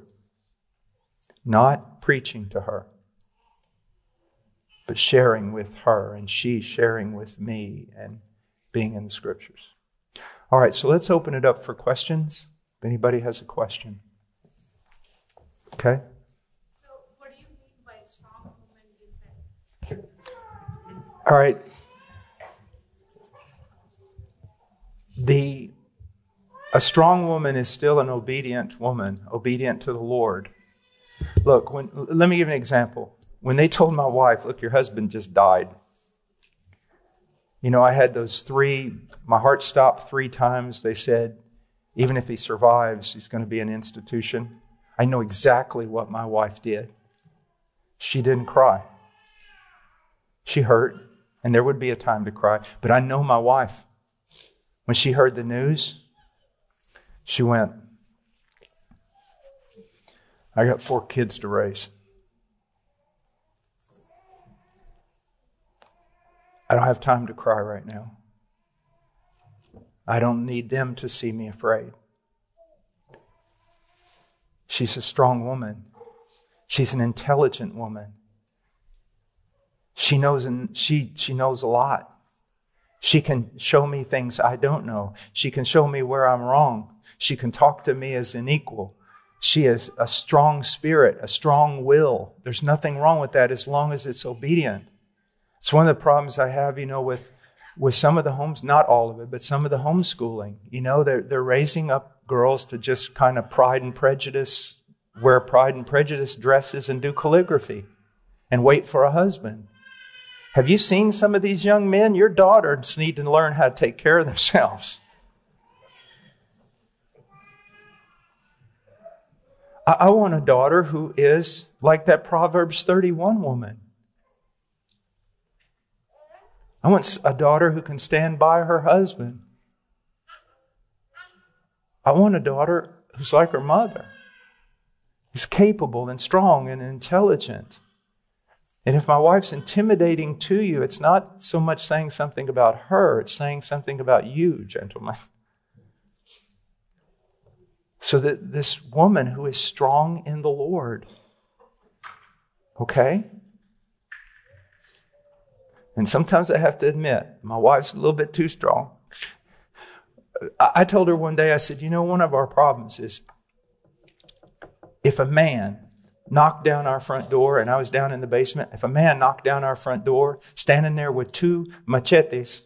Not preaching to her, but sharing with her and she sharing with me and being in the Scriptures. All right, so let's open it up for questions. If anybody has a question. Okay? So what do you mean by strong woman, you said? All right. A strong woman is still an obedient woman, obedient to the Lord. Look, let me give you an example. When they told my wife, look, your husband just died. You know, I had my heart stopped 3 times. They said, even if he survives, he's going to be in an institution. I know exactly what my wife did. She didn't cry. She hurt, and there would be a time to cry. But I know my wife. When she heard the news, she went, I got 4 kids to raise. I don't have time to cry right now. I don't need them to see me afraid. She's a strong woman. She's an intelligent woman. She knows a lot. She can show me things I don't know. She can show me where I'm wrong. She can talk to me as an equal. She has a strong spirit, a strong will. There's nothing wrong with that as long as it's obedient. It's one of the problems I have, with some of the homes, not all of it, but some of the homeschooling. They're raising up girls to just kind of Pride and Prejudice, wear Pride and Prejudice dresses and do calligraphy and wait for a husband. Have you seen some of these young men? Your daughters need to learn how to take care of themselves. I want a daughter who is like that Proverbs 31 woman. I want a daughter who can stand by her husband. I want a daughter who's like her mother, who's capable and strong and intelligent. And if my wife's intimidating to you, it's not so much saying something about her, it's saying something about you, gentlemen. So that this woman who is strong in the Lord, okay? And sometimes I have to admit, my wife's a little bit too strong. I told her one day, I said, one of our problems is if a man knocked down our front door, and I was down in the basement, if a man knocked down our front door, standing there with 2 machetes,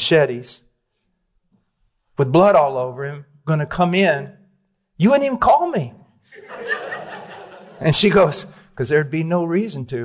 with blood all over him, going to come in, you wouldn't even call me. And she goes, because there'd be no reason to.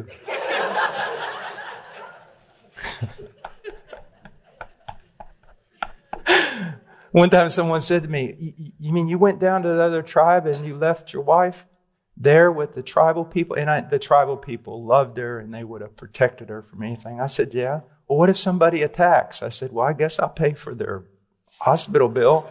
One time someone said to me, you mean you went down to the other tribe and you left your wife there with the tribal people? And the tribal people loved her and they would have protected her from anything. I said, yeah. Well, what if somebody attacks? I said, well, I guess I'll pay for their hospital bill.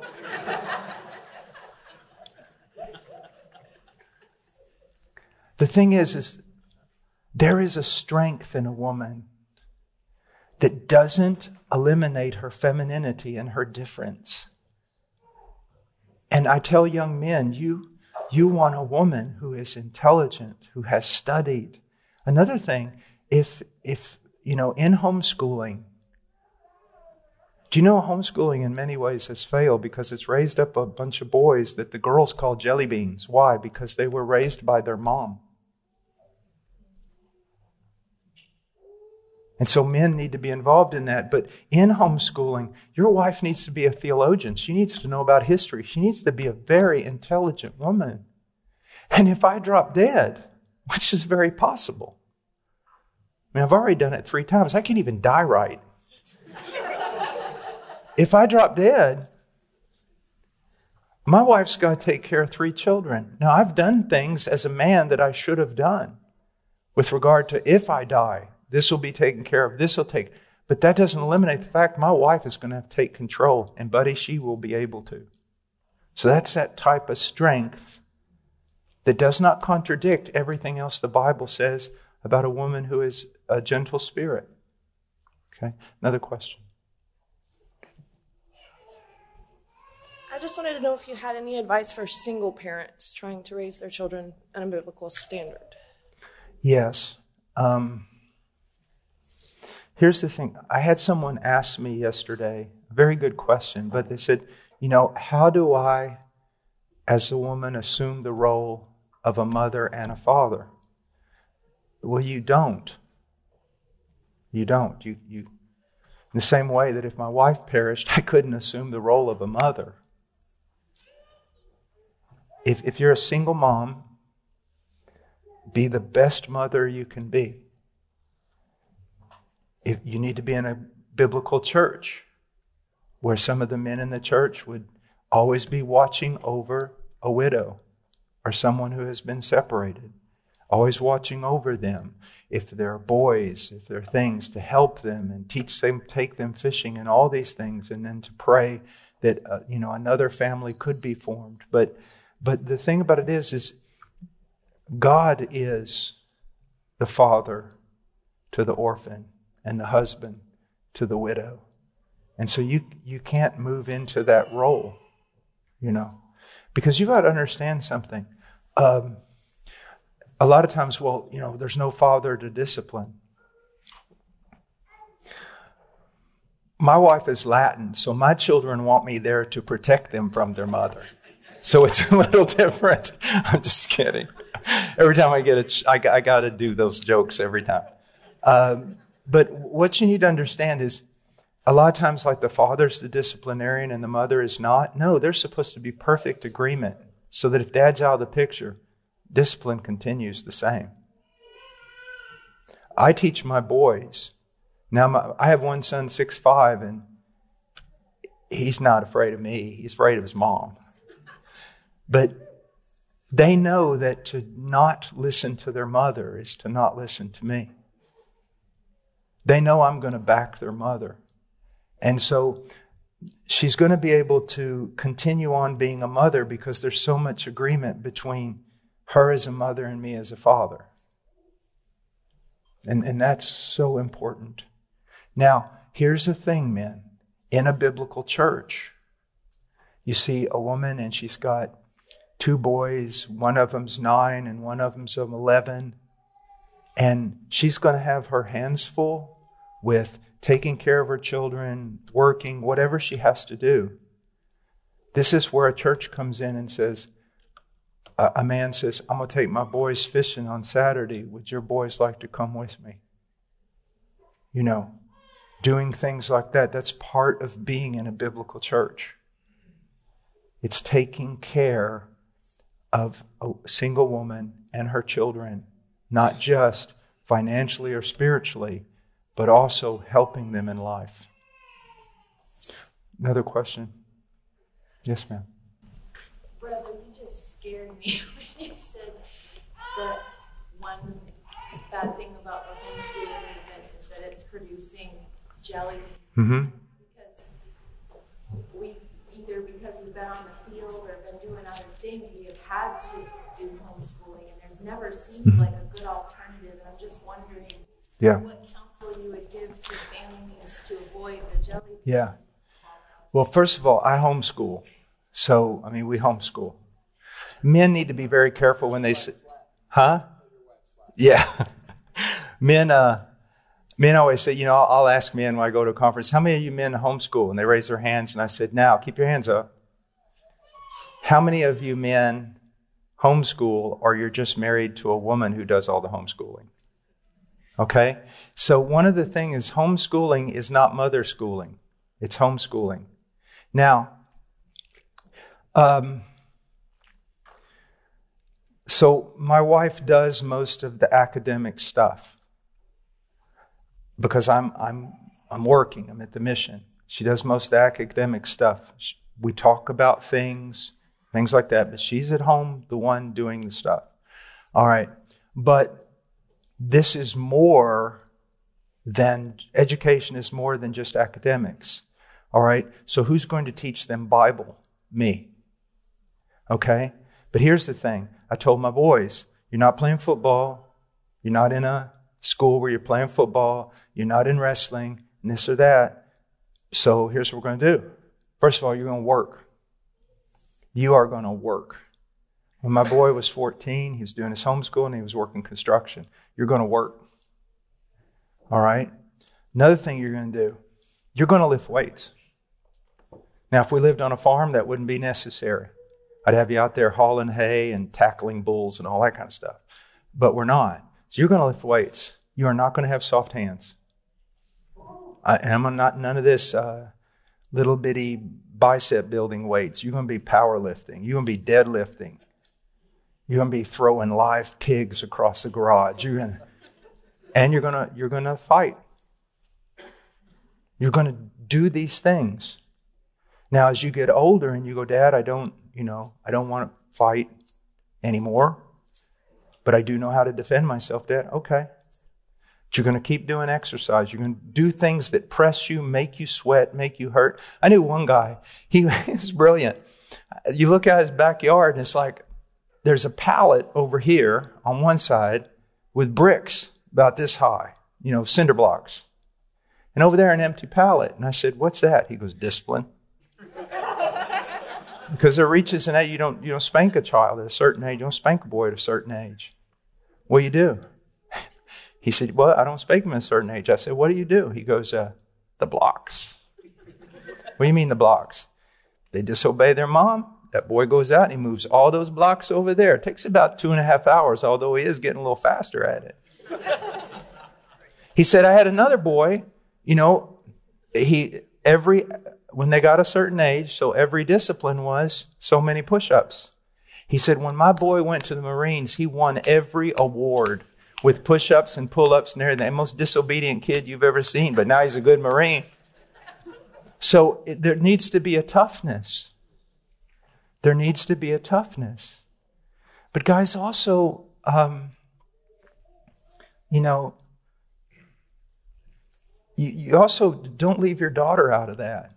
The thing is there is a strength in a woman that doesn't eliminate her femininity and her difference. And I tell young men, you want a woman who is intelligent, who has studied. Another thing, if in homeschooling, do you know homeschooling in many ways has failed because it's raised up a bunch of boys that the girls call jelly beans. Why? Because they were raised by their mom. And so men need to be involved in that. But in homeschooling, your wife needs to be a theologian. She needs to know about history. She needs to be a very intelligent woman. And if I drop dead, which is very possible. I've already done it 3 times. I can't even die right. If I drop dead, my wife's got to take care of 3 children. Now, I've done things as a man that I should have done with regard to if I die. This will be taken care of. But that doesn't eliminate the fact my wife is going to have to take control. And buddy, she will be able to. So that's that type of strength that does not contradict everything else the Bible says about a woman who is a gentle spirit. Okay, another question. I just wanted to know if you had any advice for single parents trying to raise their children in a biblical standard. Yes. Here's the thing. I had someone ask me yesterday, a very good question, but they said, how do I as a woman, assume the role of a mother and a father? Well, you don't. You don't. You in the same way that if my wife perished, I couldn't assume the role of a mother. If you're a single mom, be the best mother you can be. If you need to be in a biblical church where some of the men in the church would always be watching over a widow or someone who has been separated, always watching over them. If there are boys, if there are things, to help them and teach them, take them fishing and all these things, and then to pray that another family could be formed. But the thing about it is God is the father to the orphan and the husband to the widow. And so you can't move into that role, because you've got to understand something. A lot of times, there's no father to discipline. My wife is Latin, so my children want me there to protect them from their mother. So it's a little different. I'm just kidding. Every time I got to do those jokes every time. But what you need to understand is, a lot of times, like the father's the disciplinarian and the mother is not. No, they're supposed to be perfect agreement so that if dad's out of the picture, discipline continues the same. I teach my boys. Now, I have one son, 6'5", and he's not afraid of me. He's afraid of his mom. But they know that to not listen to their mother is to not listen to me. They know I'm going to back their mother. And so she's going to be able to continue on being a mother because there's so much agreement between her as a mother and me as a father. And that's so important. Now, here's the thing, men. In a biblical church, you see a woman and she's got 2 boys. One of them's 9 and one of them's 11. And she's going to have her hands full with taking care of her children, working, whatever she has to do. This is where a church comes in and says, a man says, I'm going to take my boys fishing on Saturday. Would your boys like to come with me? Doing things like that. That's part of being in a biblical church. It's taking care of a single woman and her children, not just financially or spiritually, but also helping them in life. Another question? Yes, ma'am. Brother, you just scared me when you said that one bad thing about the homeschooling movement is that it's producing jelly. Mm-hmm. Because we've been on the field or been doing other things, we have had to do homeschooling, and there's never seemed like a good alternative. I'm just wondering what counsel you would give to families to avoid the jelly. Yeah. Well, first of all, I homeschool. So, we homeschool. Men need to be very careful when they say, huh? Yeah. Men always say, I'll ask men when I go to a conference, how many of you men homeschool? And they raise their hands, and I said, now, keep your hands up. How many of you men homeschool, or you're just married to a woman who does all the homeschooling? Okay? So one of the things is homeschooling is not mother schooling. It's homeschooling. Now, so my wife does most of the academic stuff because I'm working. I'm at the mission. She does most of the academic stuff. We talk about things like that. But she's at home, the one doing the stuff. All right. But this is more than, education is more than just academics. All right. So who's going to teach them Bible? Me. Okay. But here's the thing. I told my boys, you're not playing football. You're not in a school where you're playing football. You're not in wrestling and this or that. So here's what we're going to do. First of all, you're going to work. You are going to work. When my boy was 14, he was doing his homeschool and he was working construction. You're going to work. All right? Another thing you're going to do, you're going to lift weights. Now, if we lived on a farm, that wouldn't be necessary. I'd have you out there hauling hay and tackling bulls and all that kind of stuff. But we're not. So you're going to lift weights. You are not going to have soft hands. I'm not none of this little bitty bicep building weights. You're going to be powerlifting. You're going to be deadlifting. You're going to be throwing live pigs across the garage. You're going to fight. You're going to do these things. Now, as you get older and you go, Dad, I don't want to fight anymore, but I do know how to defend myself, Dad. Okay. But you're going to keep doing exercise. You're going to do things that press you, make you sweat, make you hurt. I knew one guy. He was brilliant. You look at his backyard and it's like there's a pallet over here on one side with bricks about this high, cinder blocks. And over there, an empty pallet. And I said, what's that? He goes, discipline. Because there reaches an age, you don't spank a child at a certain age. You don't spank a boy at a certain age. What do you do? He said, well, I don't spank him at a certain age. I said, what do you do? He goes, the blocks. What do you mean the blocks? They disobey their mom. That boy goes out and he moves all those blocks over there. It takes about 2.5 hours, although he is getting a little faster at it. He said, I had another boy, when they got a certain age, so every discipline was so many push-ups. He said, when my boy went to the Marines, he won every award with push-ups and pull-ups and everything. The most disobedient kid you've ever seen, but now he's a good Marine. So there needs to be a toughness. There needs to be a toughness. But guys, also, you also don't leave your daughter out of that.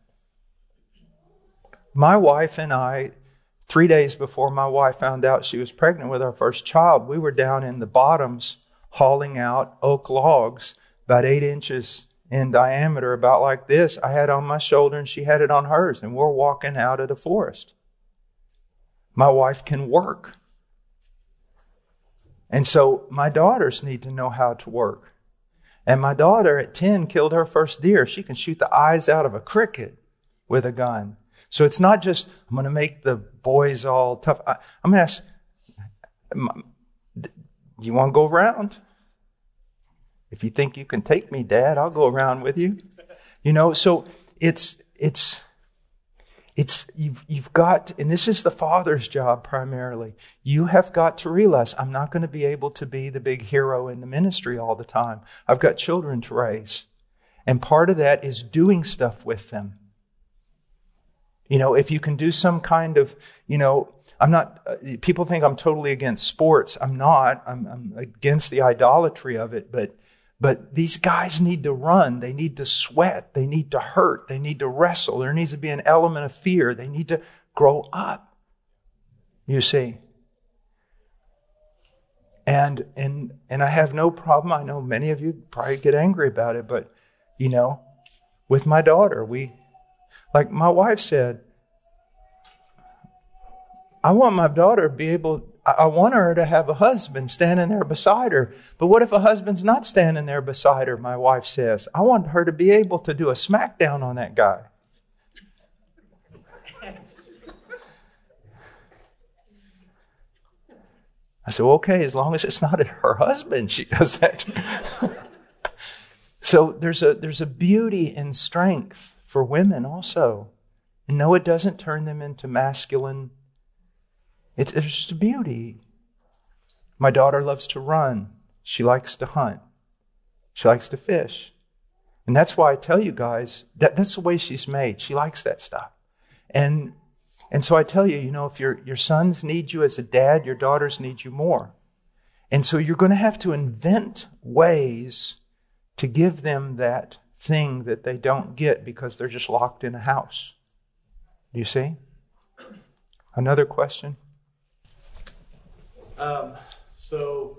My wife and I, 3 days before my wife found out she was pregnant with our first child, we were down in the bottoms hauling out oak logs about 8 inches in diameter, about like this. I had on my shoulder and she had it on hers, and we're walking out of the forest. My wife can work. And so my daughters need to know how to work. And my daughter at 10 killed her first deer. She can shoot the eyes out of a cricket with a gun. So it's not just, I'm going to make the boys all tough. I'm going to ask, you want to go around? If you think you can take me, Dad, I'll go around with you. So you've got, and this is the father's job primarily. You have got to realize, I'm not going to be able to be the big hero in the ministry all the time. I've got children to raise. And part of that is doing stuff with them. If you can do some kind of, I'm not, people think I'm totally against sports. I'm not. I'm against the idolatry of it. But these guys need to run. They need to sweat. They need to hurt. They need to wrestle. There needs to be an element of fear. They need to grow up. You see. And I have no problem. I know many of you probably get angry about it, but, with my daughter, like my wife said, I want my daughter to be I want her to have a husband standing there beside her. But what if a husband's not standing there beside her, my wife says? I want her to be able to do a smackdown on that guy. I said, okay, as long as it's not her husband, she does that. So there's a beauty in strength for women also. And no, it doesn't turn them into masculine. It's just a beauty. My daughter loves to run. She likes to hunt. She likes to fish. And that's why I tell you guys, that's the way she's made. She likes that stuff. And so I tell you, if your sons need you as a dad, your daughters need you more. And so you're going to have to invent ways to give them that thing that they don't get because they're just locked in a house. Do you see? Another question? So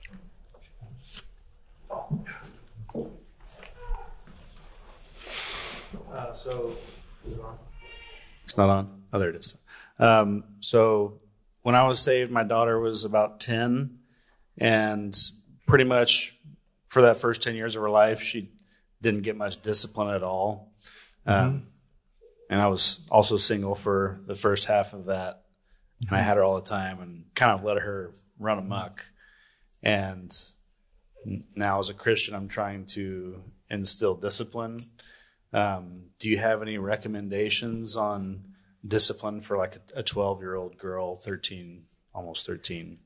is it on? It's not on. Oh, there it is. So when I was saved, my daughter was about 10, and pretty much for that first 10 years of her life, she didn't get much discipline at all. And I was also single for the first half of that. and I had her all the time and kind of let her run amok. And now as a Christian, I'm trying to instill discipline. Do you have any recommendations on discipline for like a 12-year-old girl, 13, almost 13?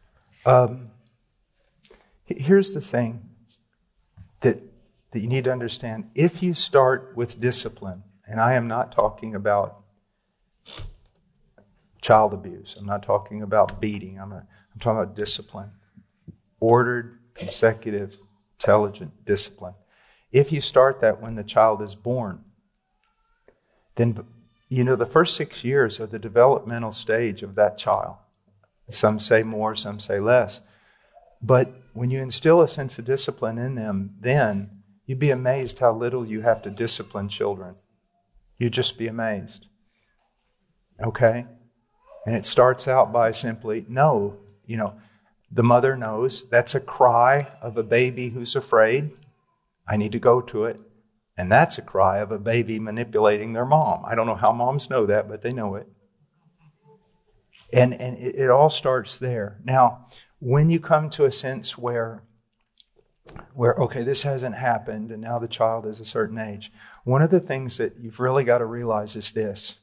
Here's the thing that you need to understand. If you start with discipline, and I am not talking about child abuse, I'm not talking about beating, I'm talking about discipline. Ordered, consecutive, intelligent discipline. If you start that when the child is born, then, the first 6 years are the developmental stage of that child. Some say more, some say less. But when you instill a sense of discipline in them, then you'd be amazed how little you have to discipline children. You'd just be amazed. Okay? And it starts out by simply, no, the mother knows that's a cry of a baby who's afraid. I need to go to it. And that's a cry of a baby manipulating their mom. I don't know how moms know that, but they know it. And it all starts there. Now, when you come to a sense where okay, this hasn't happened, and now the child is a certain age, one of the things that you've really got to realize is this.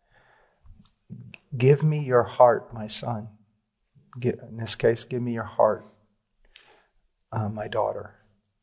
Give me your heart, my son. In this case, give me your heart, my daughter.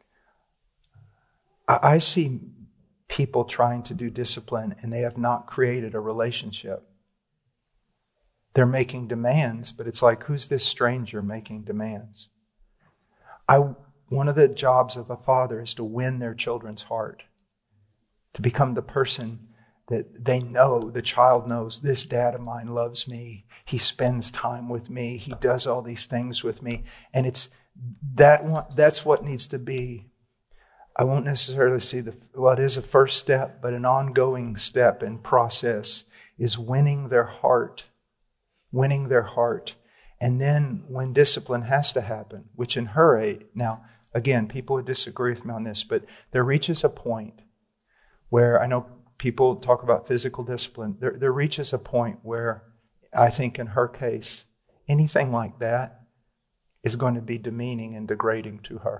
I see people trying to do discipline, and they have not created a relationship. They're making demands, but it's like, who's this stranger making demands? One of the jobs of a father is to win their children's heart, to become the person that they know, the child knows, this dad of mine loves me. He spends time with me. He does all these things with me. And that's what needs to be. I won't necessarily see it is a first step, but an ongoing step and process is winning their heart. Winning their heart. And then when discipline has to happen, which in her age, now, again, people would disagree with me on this, but there reaches a point where, I know people talk about physical discipline, there reaches a point where I think in her case, anything like that is going to be demeaning and degrading to her.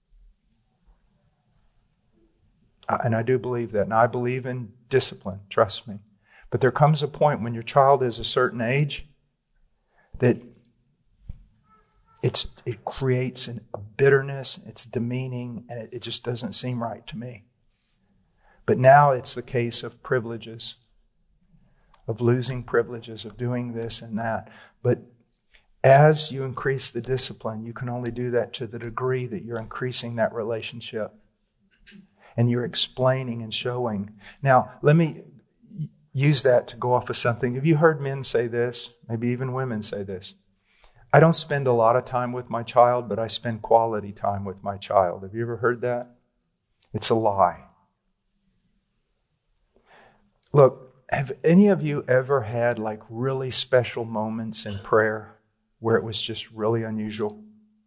And I do believe that. And I believe in discipline, trust me. But there comes a point when your child is a certain age that it creates a bitterness, it's demeaning, and it just doesn't seem right to me. But now it's the case of privileges, of losing privileges, of doing this and that. But as you increase the discipline, you can only do that to the degree that you're increasing that relationship. And you're explaining and showing. Now, let me use that to go off of something. Have you heard men say this? Maybe even women say this. I don't spend a lot of time with my child, but I spend quality time with my child. Have you ever heard that? It's a lie. Look, have any of you ever had like really special moments in prayer where it was just really unusual?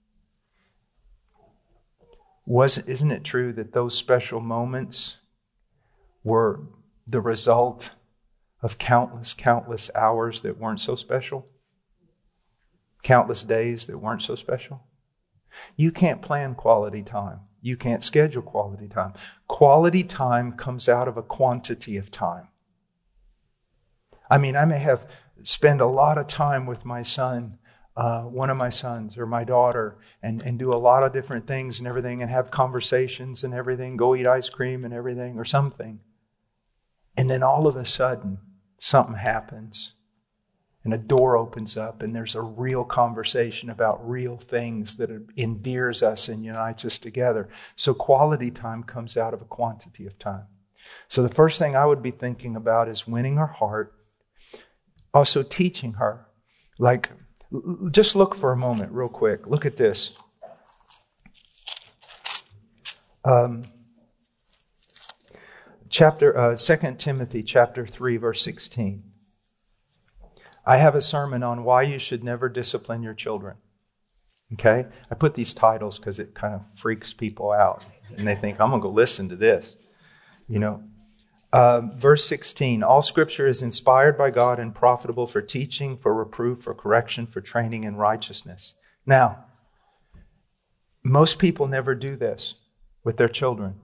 Isn't it true that those special moments were the result of countless hours that weren't so special? Countless days that weren't so special? You can't plan quality time. You can't schedule quality time. Quality time comes out of a quantity of time. I mean, I may spend a lot of time with my son, one of my sons or my daughter, and do a lot of different things and everything, and have conversations and everything, go eat ice cream and everything or something. And then all of a sudden, something happens and a door opens up and there's a real conversation about real things that endears us and unites us together. So quality time comes out of a quantity of time. So the first thing I would be thinking about is winning her heart, also teaching her. Like, just look for a moment real quick. Look at this. 2 Timothy chapter 3, verse 16. I have a sermon on why you should never discipline your children. Okay? I put these titles because it kind of freaks people out. And they think, I'm going to go listen to this. You know. Verse 16, all Scripture is inspired by God and profitable for teaching, for reproof, for correction, for training in righteousness. Now, most people never do this with their children.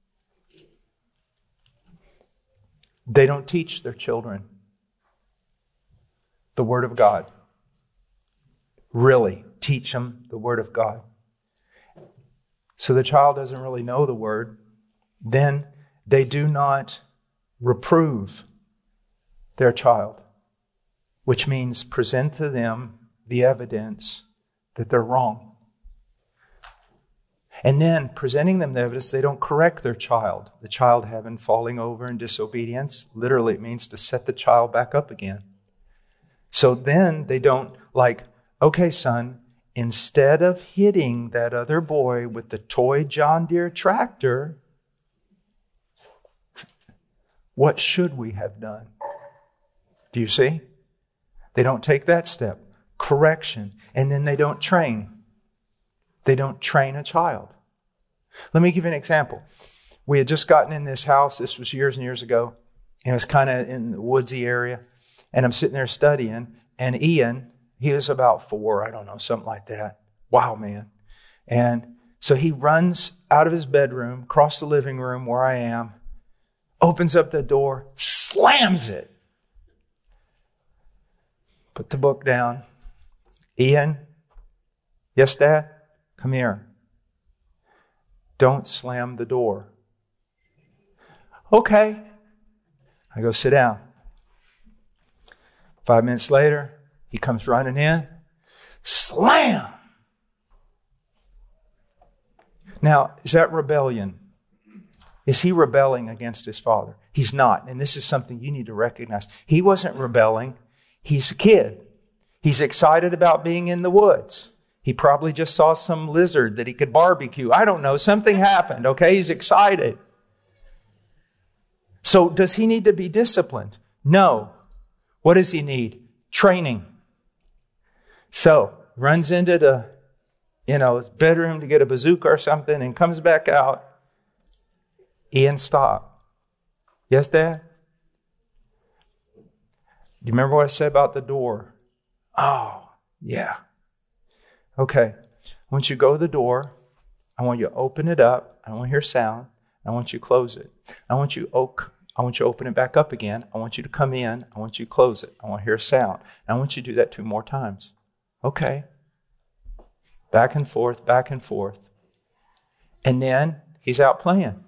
They don't teach their children the Word of God. Really, teach them the Word of God. So the child doesn't really know the Word. Then they do not reprove their child, which means present to them the evidence that they're wrong. And then, presenting them the evidence, they don't correct their child. The child having falling over in disobedience, literally it means to set the child back up again. So then they don't okay, son, instead of hitting that other boy with the toy John Deere tractor, what should we have done? Do you see? They don't take that step. Correction. And then they don't train. They don't train a child. Let me give you an example. We had just gotten in this house. This was years and years ago. And it was kind of in the woodsy area. And I'm sitting there studying. And Ian, he was about 4, I don't know, something like that. Wow, man. And so he runs out of his bedroom, across the living room where I am, opens up the door, slams it. Put the book down. Ian, yes, Dad? Come here. Don't slam the door. Okay. I go sit down. 5 minutes later, he comes running in. Slam! Now, is that rebellion? Is he rebelling against his father? He's not. And this is something you need to recognize. He wasn't rebelling. He's a kid. He's excited about being in the woods. He probably just saw some lizard that he could barbecue. I don't know. Something happened, okay? He's excited. So does he need to be disciplined? No. What does he need? Training. So runs into the, his bedroom to get a bazooka or something and comes back out. Ian, stop. Yes, Dad? Do you remember what I said about the door? Oh, yeah. Okay. Once you go to the door, I want you to open it up. I don't want to hear sound. I want you to close it. I want you to open it back up again. I want you to come in. I want you to close it. I want to hear sound. I want you to do that 2 more times. Okay. Back and forth, back and forth. And then he's out playing.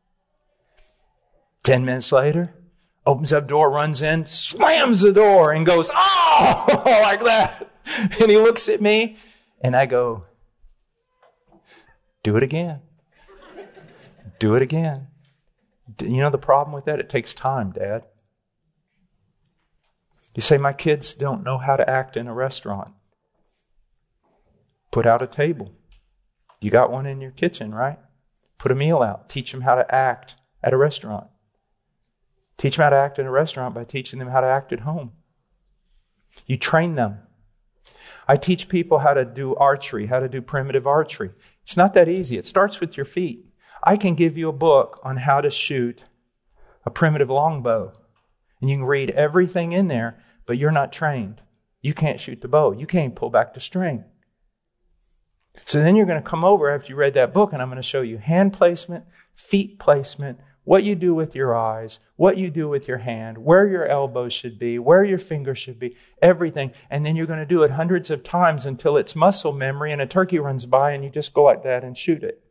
10 minutes later, opens up the door, runs in, slams the door, and goes, oh, like that. And he looks at me, and I go, do it again. Do it again. You know the problem with that? It takes time, Dad. You say, my kids don't know how to act in a restaurant. Put out a table. You got one in your kitchen, right? Put a meal out. Teach them how to act at a restaurant. Teach them how to act in a restaurant by teaching them how to act at home. You train them. I teach people how to do archery, how to do primitive archery. It's not that easy. It starts with your feet. I can give you a book on how to shoot a primitive longbow. And you can read everything in there, but you're not trained. You can't shoot the bow. You can't pull back the string. So then you're going to come over after you read that book, and I'm going to show you hand placement, feet placement, what you do with your eyes, what you do with your hand, where your elbows should be, where your fingers should be, everything. And then you're going to do it hundreds of times until it's muscle memory and a turkey runs by and you just go like that and shoot it.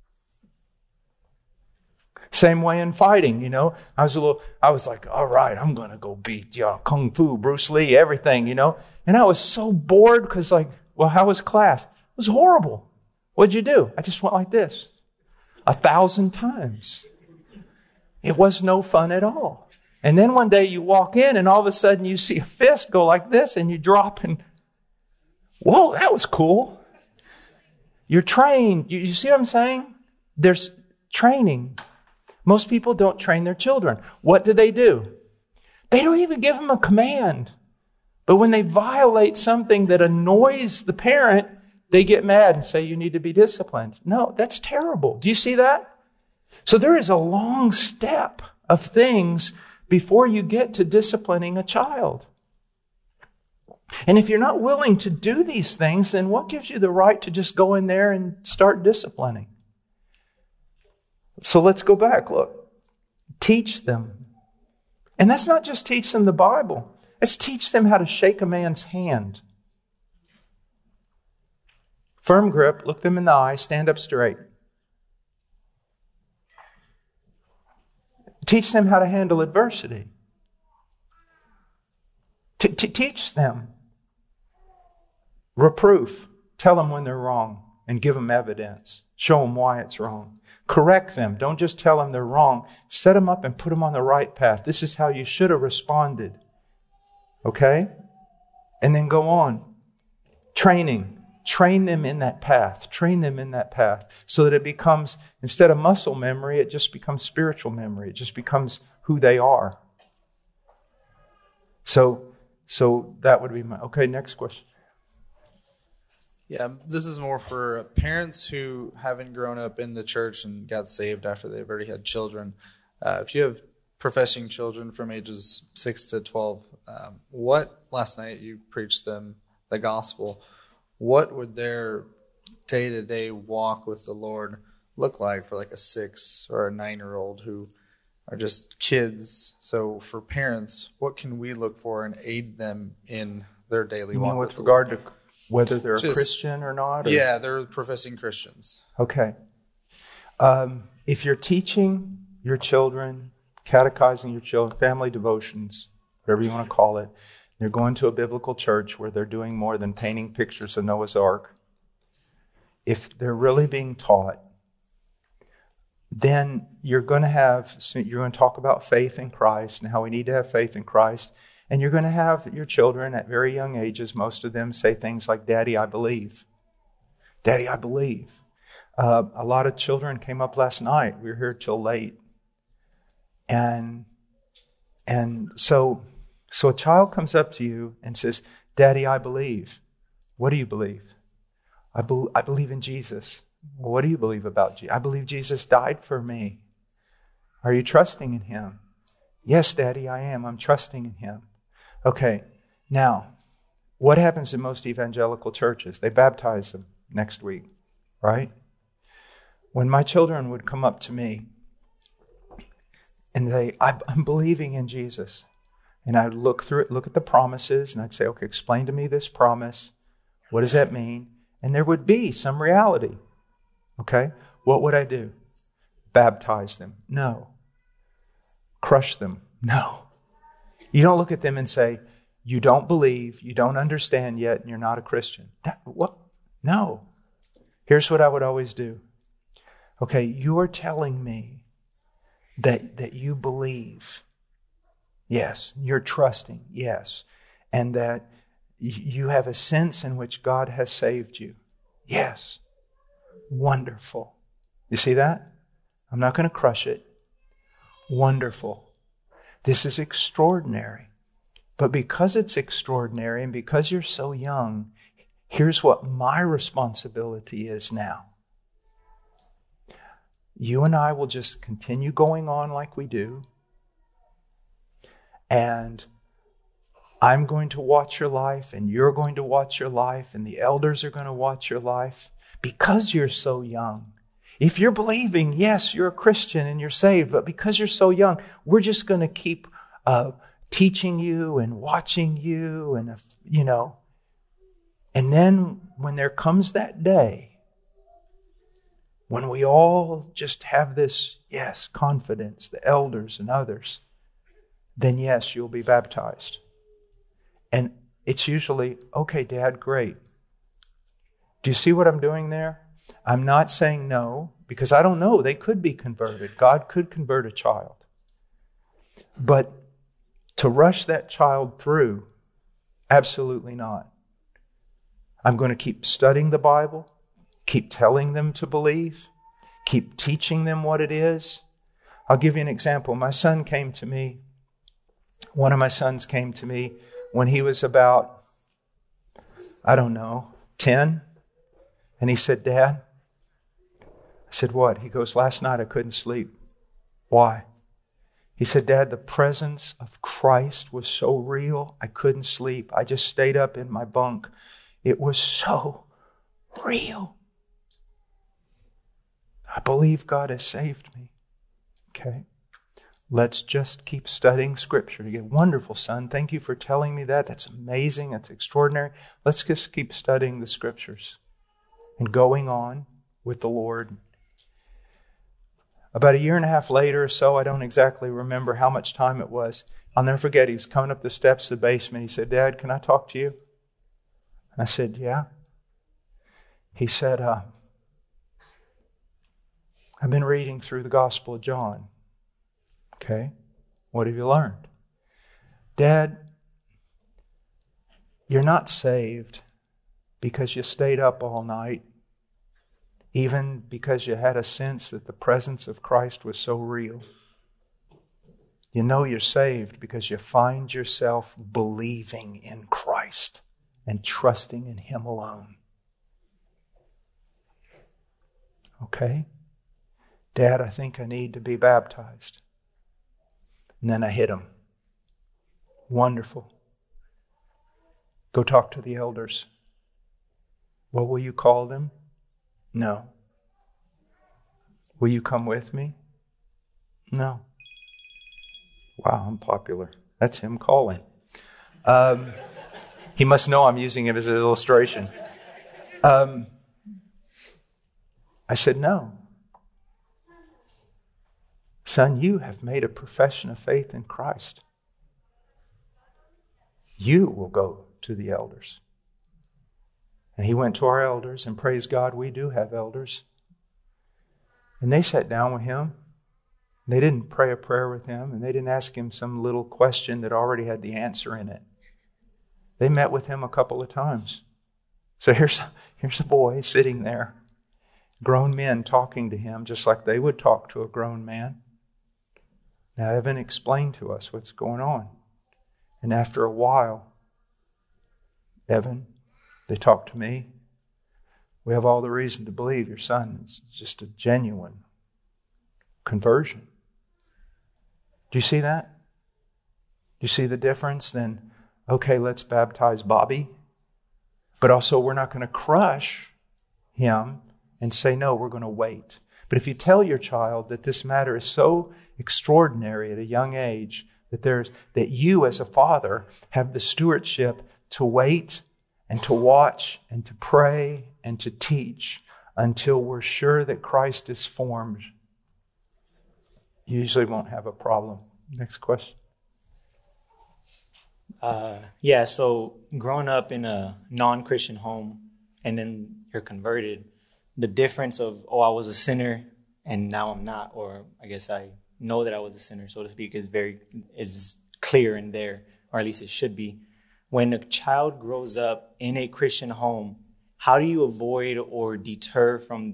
Same way in fighting, I was like, all right, I'm going to go beat Kung Fu, Bruce Lee, everything, And I was so bored because how was class? It was horrible. What'd you do? I just went like this 1,000 times. It was no fun at all. And then one day you walk in and all of a sudden you see a fist go like this and you drop and, whoa, that was cool. You're trained. You see what I'm saying? There's training. Most people don't train their children. What do? They don't even give them a command. But when they violate something that annoys the parent, they get mad and say, you need to be disciplined. No, that's terrible. Do you see that? So there is a long step of things before you get to disciplining a child. And if you're not willing to do these things, then what gives you the right to just go in there and start disciplining? So let's go back. Look, teach them. And that's not just teach them the Bible. It's teach them how to shake a man's hand. Firm grip, look them in the eye, stand up straight. Teach them how to handle adversity. Teach them reproof. Tell them when they're wrong and give them evidence. Show them why it's wrong. Correct them. Don't just tell them they're wrong. Set them up and put them on the right path. This is how you should have responded. Okay? And then go on. Training. Train them in that path. Train them in that path so that it becomes, instead of muscle memory, it just becomes spiritual memory. It just becomes who they are. So that would be my... Okay, next question. Yeah, this is more for parents who haven't grown up in the church and got saved after they've already had children. If you have professing children from ages 6 to 12, last night you preached them the gospel. What would their day-to-day walk with the Lord look like for like a 6 or a 9-year-old who are just kids? So for parents, what can we look for and aid them in their daily walk with regard to whether they're a Christian or not? Or? Yeah, they're professing Christians. Okay. If you're teaching your children, catechizing your children, family devotions, whatever you want to call it, they're going to a biblical church where they're doing more than painting pictures of Noah's Ark. If they're really being taught, then you're going to talk about faith in Christ and how we need to have faith in Christ. And you're going to have your children at very young ages, most of them say things like, Daddy, I believe. Daddy, I believe. A lot of children came up last night. We were here till late. And so a child comes up to you and says, Daddy, I believe. What do you believe? I believe in Jesus. Well, what do you believe about Jesus? I believe Jesus died for me. Are you trusting in Him? Yes, Daddy, I am. I'm trusting in Him. Okay, now, what happens in most evangelical churches? They baptize them next week, right? When my children would come up to me and say, I'm believing in Jesus. And I'd look through it, look at the promises, and I'd say, okay, explain to me this promise. What does that mean? And there would be some reality. Okay? What would I do? Baptize them? No. Crush them? No. You don't look at them and say, you don't believe, you don't understand yet, and you're not a Christian. What? No. Here's what I would always do. Okay, you are telling me that you believe. Yes. You're trusting. Yes. And that you have a sense in which God has saved you. Yes. Wonderful. You see that? I'm not going to crush it. Wonderful. This is extraordinary. But because it's extraordinary and because you're so young, here's what my responsibility is now. You and I will just continue going on like we do. And I'm going to watch your life, and you're going to watch your life, and the elders are going to watch your life because you're so young. If you're believing, yes, you're a Christian and you're saved, but because you're so young, we're just going to keep teaching you and watching you, and And then when there comes that day, when we all just have this, yes, confidence, the elders and others, then yes, you'll be baptized. And it's usually, okay, Dad, great. Do you see what I'm doing there? I'm not saying no, because I don't know. They could be converted. God could convert a child. But to rush that child through, absolutely not. I'm going to keep studying the Bible, keep telling them to believe, keep teaching them what it is. I'll give you an example. My son came to me. One of my sons came to me when he was about, 10. And he said, Dad, I said, what? He goes, last night I couldn't sleep. Why? He said, Dad, the presence of Christ was so real, I couldn't sleep. I just stayed up in my bunk. It was so real. I believe God has saved me. Okay. Let's just keep studying Scripture. You get wonderful, son. Thank you for telling me that. That's amazing. That's extraordinary. Let's just keep studying the Scriptures and going on with the Lord. About 1.5 years later or so, I don't exactly remember how much time it was. I'll never forget, he was coming up the steps of the basement. He said, Dad, can I talk to you? I said, yeah. He said, I've been reading through the Gospel of John. Okay, what have you learned? Dad, you're not saved because you stayed up all night, even because you had a sense that the presence of Christ was so real. You know you're saved because you find yourself believing in Christ and trusting in Him alone. Okay? Dad, I think I need to be baptized. And then I hit him. Wonderful. Go talk to the elders. What will you call them? No. Will you come with me? No. Wow, I'm popular. That's him calling. He must know I'm using him as an illustration. I said, no. Son, you have made a profession of faith in Christ. You will go to the elders. And he went to our elders, and praise God, we do have elders. And they sat down with him. They didn't pray a prayer with him, and they didn't ask him some little question that already had the answer in it. They met with him a couple of times. So here's a boy sitting there, grown men talking to him just like they would talk to a grown man. Now, Evan explained to us what's going on. And after a while, Evan, they talked to me. We have all the reason to believe your son is just a genuine conversion. Do you see that? Do you see the difference? Then, okay, let's baptize Bobby. But also, we're not going to crush him and say, no, we're going to wait. But if you tell your child that this matter is so extraordinary at a young age, that you as a father have the stewardship to wait and to watch and to pray and to teach until we're sure that Christ is formed, you usually won't have a problem. Next question. So growing up in a non-Christian home and then you're converted, the difference of, I was a sinner and now I'm not, or I guess I know that I was a sinner, so to speak, is clear in there, or at least it should be. When a child grows up in a Christian home, how do you avoid or deter from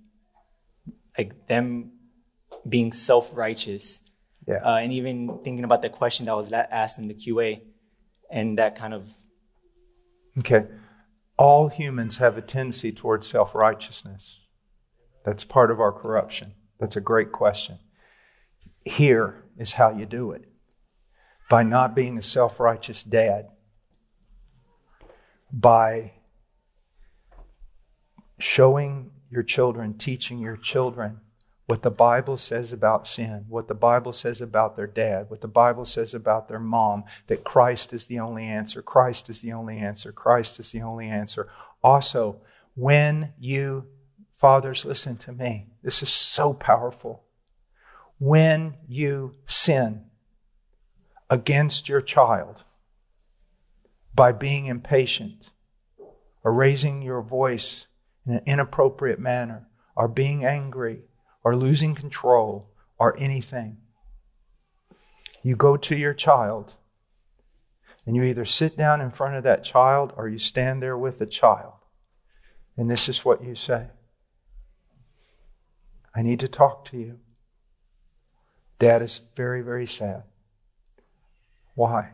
them being self-righteous? Yeah. And even thinking about the question that was asked in the QA, and that kind of... Okay. All humans have a tendency towards self-righteousness. That's part of our corruption. That's a great question. Here is how you do it. By not being a self-righteous dad. By showing your children, teaching your children what the Bible says about sin, what the Bible says about their dad, what the Bible says about their mom, that Christ is the only answer, Christ is the only answer, Christ is the only answer. Also, when you, fathers, listen to me, this is so powerful. When you sin against your child by being impatient or raising your voice in an inappropriate manner or being angry or losing control or anything, you go to your child and you either sit down in front of that child or you stand there with the child. And this is what you say. I need to talk to you. Dad is very, very sad. Why?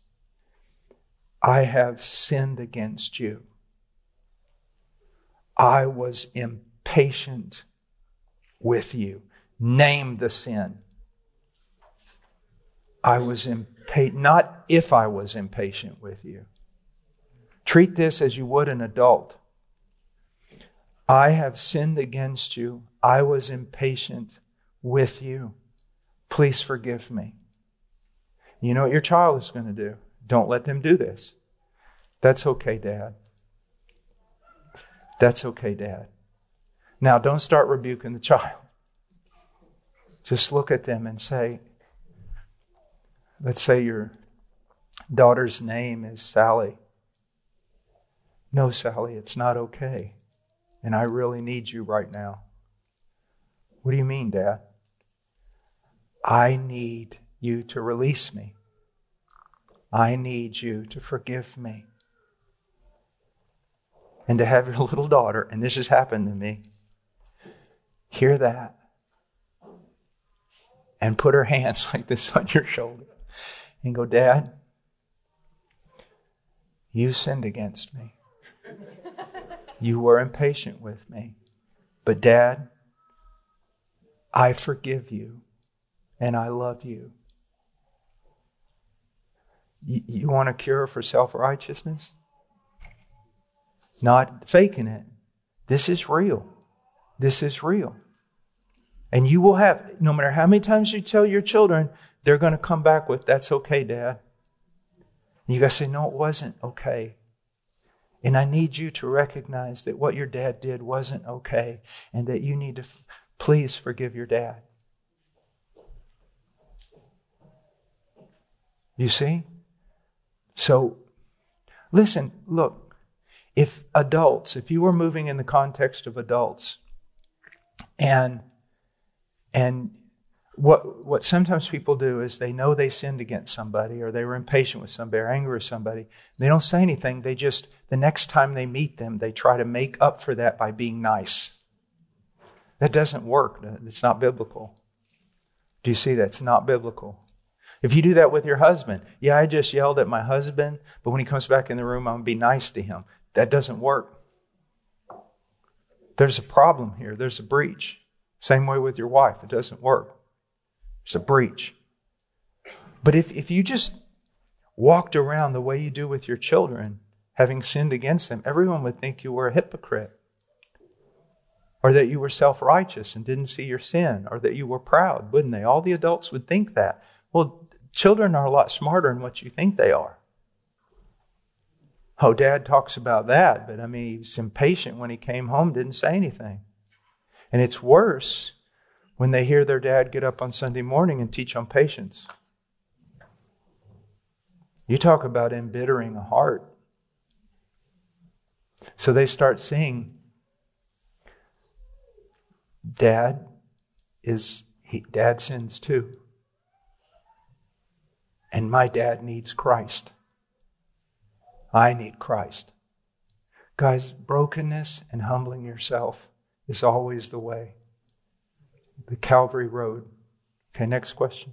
I have sinned against you. I was impatient with you. Name the sin. I was impatient, not if I was impatient with you. Treat this as you would an adult. I have sinned against you. I was impatient with you. Please forgive me. You know what your child is going to do? Don't let them do this. That's okay, Dad. That's okay, Dad. Now, don't start rebuking the child. Just look at them and say, let's say your daughter's name is Sally. No, Sally, it's not okay. And I really need you right now. What do you mean, Dad? I need you to release me. I need you to forgive me. And to have your little daughter, and this has happened to me, hear that and put her hands like this on your shoulder and go, Dad, you sinned against me. You were impatient with me. But Dad, I forgive you and I love you. You want a cure for self-righteousness? Not faking it. This is real. This is real. And you will have, no matter how many times you tell your children, they're going to come back with, that's okay, Dad. And you got to say, no, it wasn't okay. And I need you to recognize that what your dad did wasn't okay and that you need to please forgive your dad. You see? So, listen, look, if you were moving in the context of adults, and what sometimes people do is they know they sinned against somebody or they were impatient with somebody or angry with somebody. They don't say anything. They just, the next time they meet them, they try to make up for that by being nice. That doesn't work. It's not biblical. Do you see that? It's not biblical. If you do that with your husband, yeah, I just yelled at my husband, but when he comes back in the room, I'm going to be nice to him. That doesn't work. There's a problem here. There's a breach. Same way with your wife. It doesn't work. There's a breach. But if you just walked around the way you do with your children, having sinned against them, everyone would think you were a hypocrite. Or that you were self-righteous and didn't see your sin. Or that you were proud, wouldn't they? All the adults would think that. Well, children are a lot smarter than what you think they are. Oh, Dad talks about that, but he was impatient when he came home, didn't say anything. And it's worse when they hear their dad get up on Sunday morning and teach on patience. You talk about embittering a heart. So they start seeing, Dad sins too. And my dad needs Christ. I need Christ. Guys, brokenness and humbling yourself is always the way. The Calvary Road. Okay, next question.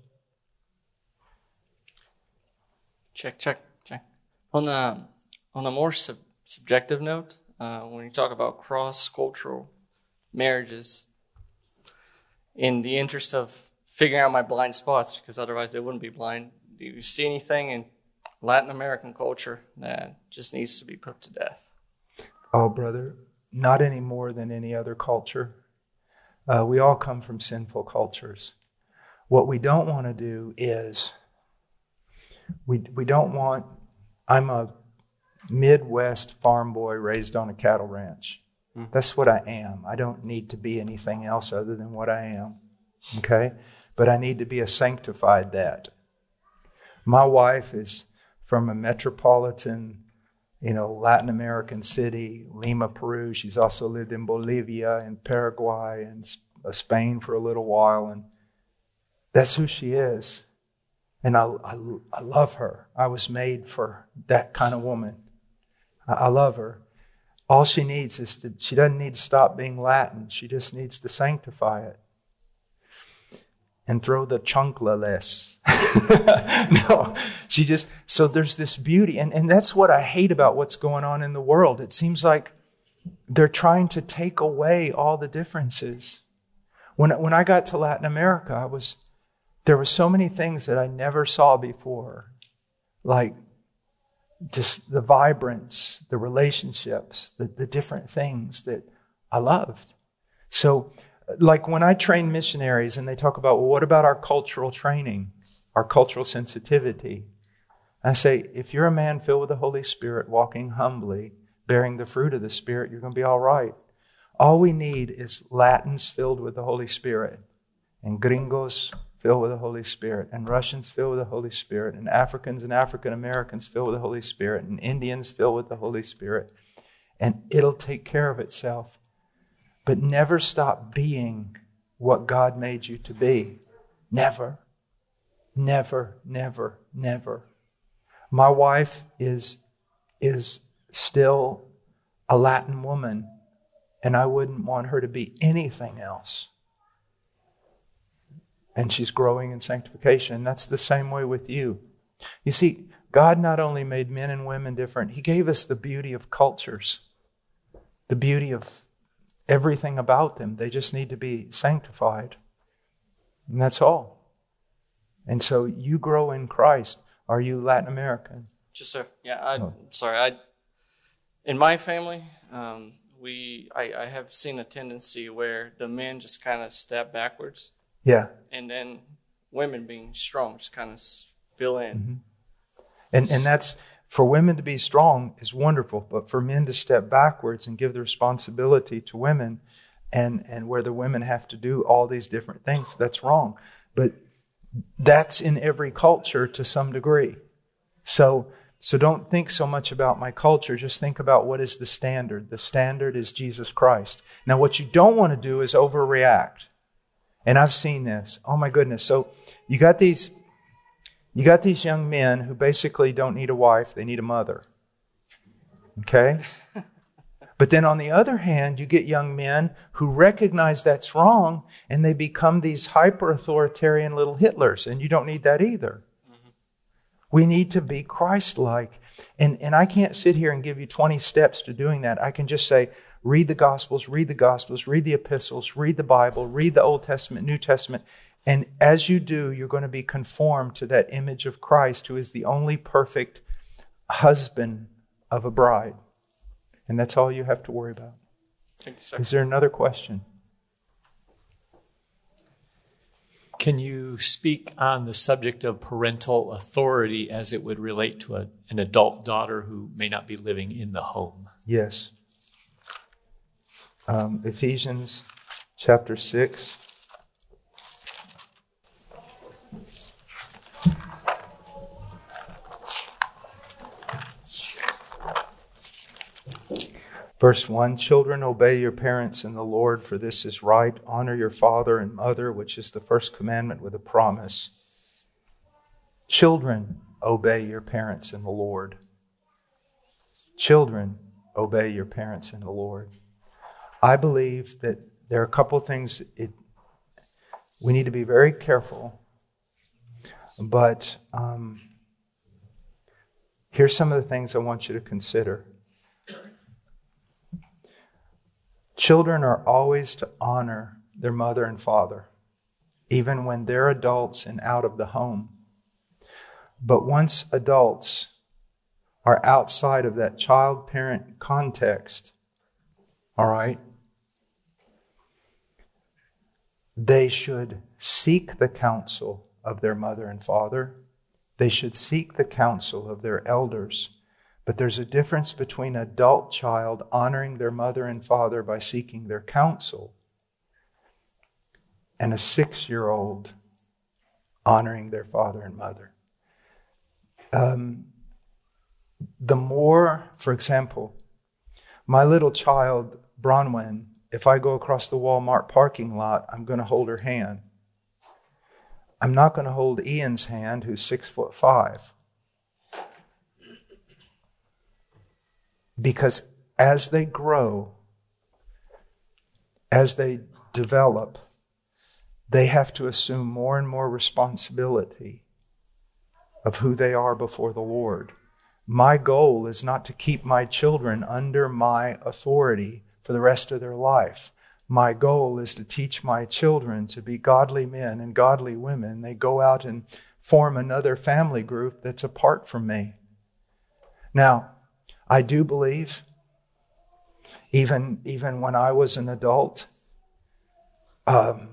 Check. On a more subjective note, when you talk about cross-cultural marriages, in the interest of figuring out my blind spots, because otherwise they wouldn't be blind, do you see anything in Latin American culture that just needs to be put to death? Oh, brother, not any more than any other culture. We all come from sinful cultures. What we don't want to do is, we don't want, I'm a Midwest farm boy raised on a cattle ranch. That's what I am. I don't need to be anything else other than what I am. Okay? But I need to be a sanctified dad. My wife is from a metropolitan, Latin American city, Lima, Peru. She's also lived in Bolivia and Paraguay and Spain for a little while. And that's who she is. And I love her. I was made for that kind of woman. I love her. All she needs is she doesn't need to stop being Latin. She just needs to sanctify it. And throw the chancla less. No, so there's this beauty. And that's what I hate about what's going on in the world. It seems like they're trying to take away all the differences. When I got to Latin America, there were so many things that I never saw before, like just the vibrance, the relationships, the different things that I loved. So, like when I train missionaries and they talk about, well, what about our cultural training, our cultural sensitivity? I say, if you're a man filled with the Holy Spirit, walking humbly, bearing the fruit of the Spirit, you're going to be all right. All we need is Latins filled with the Holy Spirit, and gringos filled with the Holy Spirit, and Russians filled with the Holy Spirit, and Africans and African Americans filled with the Holy Spirit, and Indians filled with the Holy Spirit. And it'll take care of itself. But never stop being what God made you to be. Never. Never, never, never. My wife is still a Latin woman, and I wouldn't want her to be anything else. And she's growing in sanctification. And that's the same way with you. You see, God not only made men and women different, He gave us the beauty of cultures, the beauty of everything about them. They just need to be sanctified. And that's all. And so you grow in Christ. Are you Latin American? Just sir. Yeah, sorry. In my family, I have seen a tendency where the men just kind of step backwards. Yeah. And then women being strong just kind of fill in. Mm-hmm. And that's, for women to be strong is wonderful, but for men to step backwards and give the responsibility to women and where the women have to do all these different things, that's wrong. But that's in every culture to some degree. So don't think so much about my culture. Just think about what is the standard. The standard is Jesus Christ. Now, what you don't want to do is overreact. And I've seen this. Oh my goodness. So you got these young men who basically don't need a wife, they need a mother. Okay? But then on the other hand, you get young men who recognize that's wrong and they become these hyper-authoritarian little Hitlers, and you don't need that either. Mm-hmm. We need to be Christ-like. And I can't sit here and give you 20 steps to doing that. I can just say, read the Gospels, read the epistles, read the Bible, read the Old Testament, New Testament. And as you do, you're going to be conformed to that image of Christ, who is the only perfect husband of a bride. And that's all you have to worry about. Thank you, sir. Is there another question? Can you speak on the subject of parental authority as it would relate to an adult daughter who may not be living in the home? Yes. Ephesians chapter 6. Verse 1, children, obey your parents in the Lord, for this is right. Honor your father and mother, which is the first commandment with a promise. Children, obey your parents in the Lord. Children, obey your parents in the Lord. I believe that there are a couple of things we need to be very careful. But here's some of the things I want you to consider. Children are always to honor their mother and father, even when they're adults and out of the home. But once adults are outside of that child-parent context, all right, they should seek the counsel of their mother and father. They should seek the counsel of their elders. But there's a difference between an adult child honoring their mother and father by seeking their counsel and a 6-year-old honoring their father and mother. The more, for example, my little child, Bronwyn, if I go across the Walmart parking lot, I'm going to hold her hand. I'm not going to hold Ian's hand, who's 6'5". Because as they grow, as they develop, they have to assume more and more responsibility of who they are before the Lord. My goal is not to keep my children under my authority for the rest of their life. my goal is to teach my children to be godly men and godly women. They go out and form another family group that's apart from me. Now, I do believe, even when I was an adult, I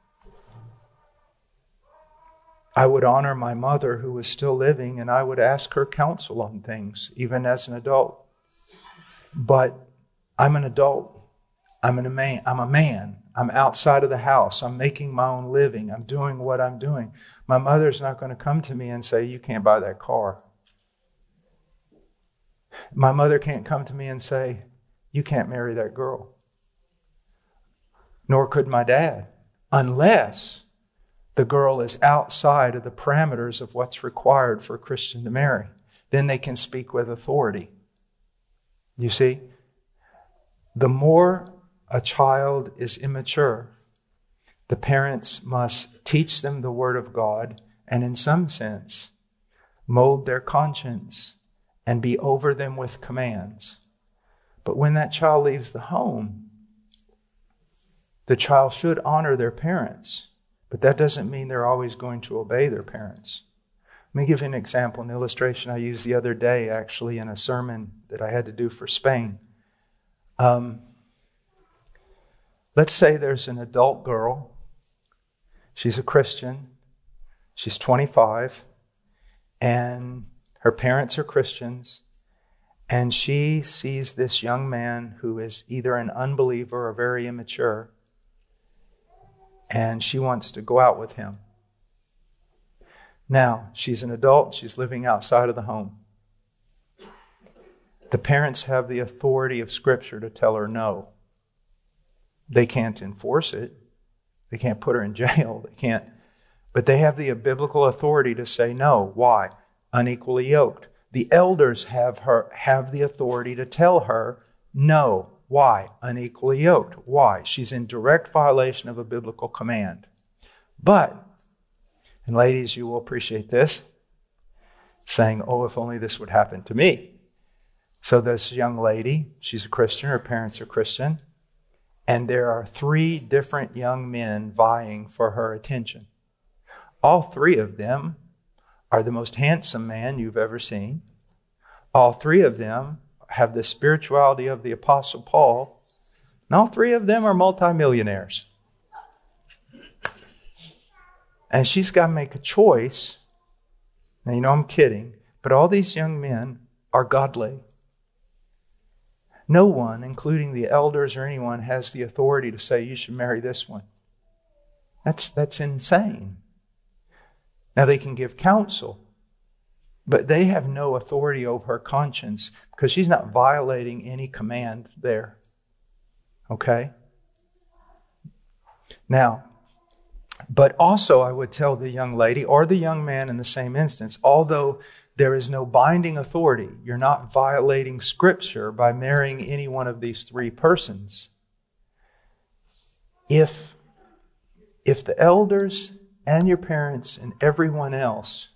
would honor my mother who was still living, and I would ask her counsel on things, even as an adult. But I'm an adult. I'm a man. I'm outside of the house. I'm making my own living. I'm doing what I'm doing. My mother's not going to come to me and say, you can't buy that car. My mother can't come to me and say, you can't marry that girl. Nor could my dad, unless the girl is outside of the parameters of what's required for a Christian to marry. Then they can speak with authority. You see, the more a child is immature, the parents must teach them the Word of God and, in some sense, mold their conscience and be over them with commands. But when that child leaves the home, the child should honor their parents, but that doesn't mean they're always going to obey their parents. Let me give you an example, an illustration I used the other day, actually, in a sermon that I had to do for Spain. Let's say there's an adult girl. She's a Christian. She's 25. And her parents are Christians. And she sees this young man who is either an unbeliever or very immature. And she wants to go out with him. Now, she's an adult. She's living outside of the home. The parents have the authority of Scripture to tell her no. They can't enforce it. They can't put her in jail. They can't. But they have the biblical authority to say no. Why? Unequally yoked. The elders have the authority to tell her no. Why? Unequally yoked. Why? She's in direct violation of a biblical command. But, and ladies, you will appreciate this, saying, oh, if only this would happen to me. So this young lady, she's a Christian, her parents are Christian, and there are 3 different young men vying for her attention. All 3 of them are the most handsome man you've ever seen. All 3 of them have the spirituality of the Apostle Paul. And all 3 of them are multimillionaires. And she's got to make a choice. Now, you know I'm kidding, but all these young men are godly. No one, including the elders or anyone, has the authority to say you should marry this one. That's insane. Now they can give counsel, but they have no authority over her conscience because she's not violating any command there. Okay? Now, but also I would tell the young lady or the young man in the same instance, although there is no binding authority, you're not violating Scripture by marrying any one of these 3 persons. If the elders and your parents and everyone else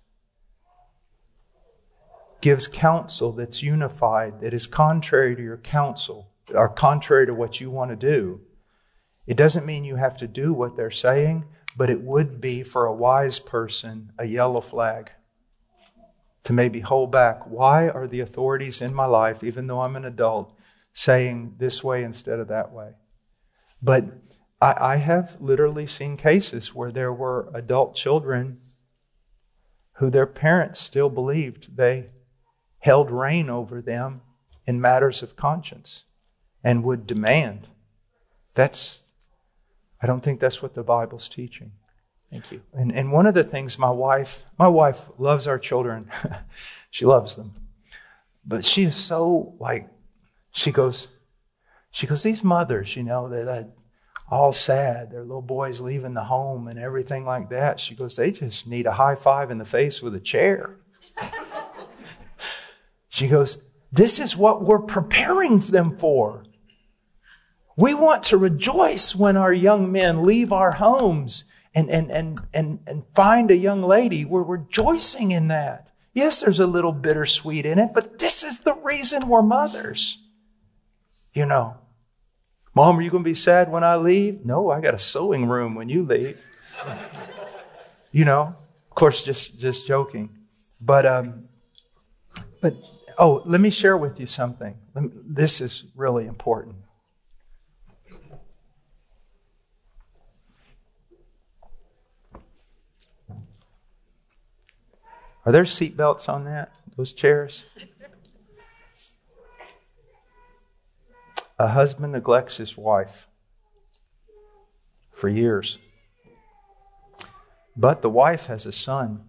gives counsel that's unified, that is contrary to your counsel, or contrary to what you want to do, it doesn't mean you have to do what they're saying, but it would be for a wise person a yellow flag to maybe hold back. Why are the authorities in my life, even though I'm an adult, saying this way instead of that way? But I have literally seen cases where there were adult children who their parents still believed they held reign over them in matters of conscience and would demand. I don't think that's what the Bible's teaching. Thank you. And one of the things my wife loves our children. She loves them. But she is so she goes, these mothers, they're all sad. Their little boys leaving the home and everything like that. She goes, they just need a high five in the face with a chair. She goes, this is what we're preparing them for. We want to rejoice when our young men leave our homes and find a young lady. We're rejoicing in that. Yes, there's a little bittersweet in it, but this is the reason we're mothers. Mom, are you going to be sad when I leave? No, I got a sewing room when you leave. You know, of course, just joking. But let me share with you something. This is really important. Are there seat belts on those chairs? A husband neglects his wife for years. But the wife has a son.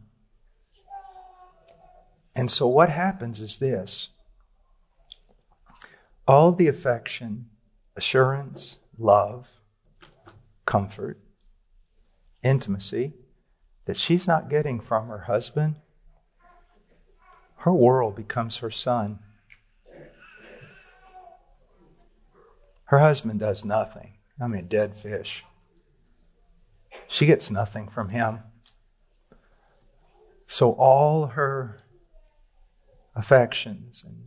And so what happens is this. All the affection, assurance, love, comfort, intimacy that she's not getting from her husband, her world becomes her son. Her husband does nothing. I mean, dead fish. She gets nothing from him. So all her affections and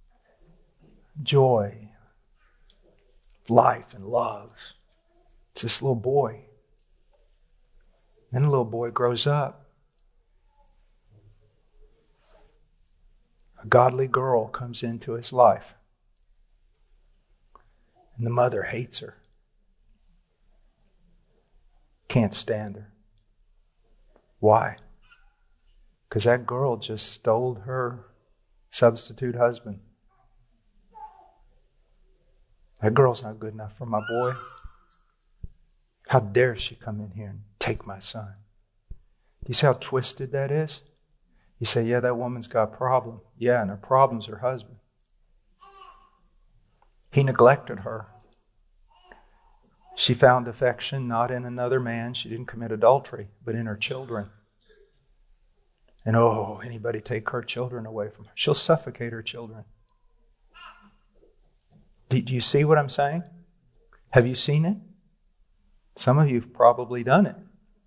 joy, life and love, it's this little boy. Then the little boy grows up. A godly girl comes into his life. And the mother hates her. Can't stand her. Why? Because that girl just stole her substitute husband. That girl's not good enough for my boy. How dare she come in here and take my son? You see how twisted that is? You say, yeah, that woman's got a problem. Yeah, and her problem's her husband. He neglected her. She found affection not in another man. She didn't commit adultery, but in her children. And anybody take her children away from her. She'll suffocate her children. Do you see what I'm saying? Have you seen it? Some of you have probably done it.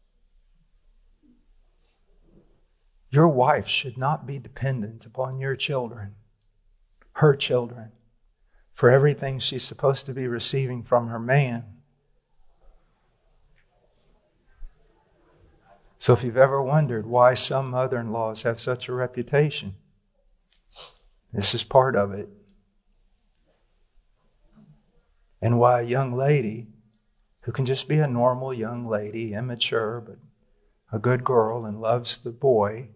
Your wife should not be dependent upon your children, her children, for everything she's supposed to be receiving from her man. So if you've ever wondered why some mother-in-laws have such a reputation, this is part of it. And why a young lady who can just be a normal young lady, immature, but a good girl and loves the boy,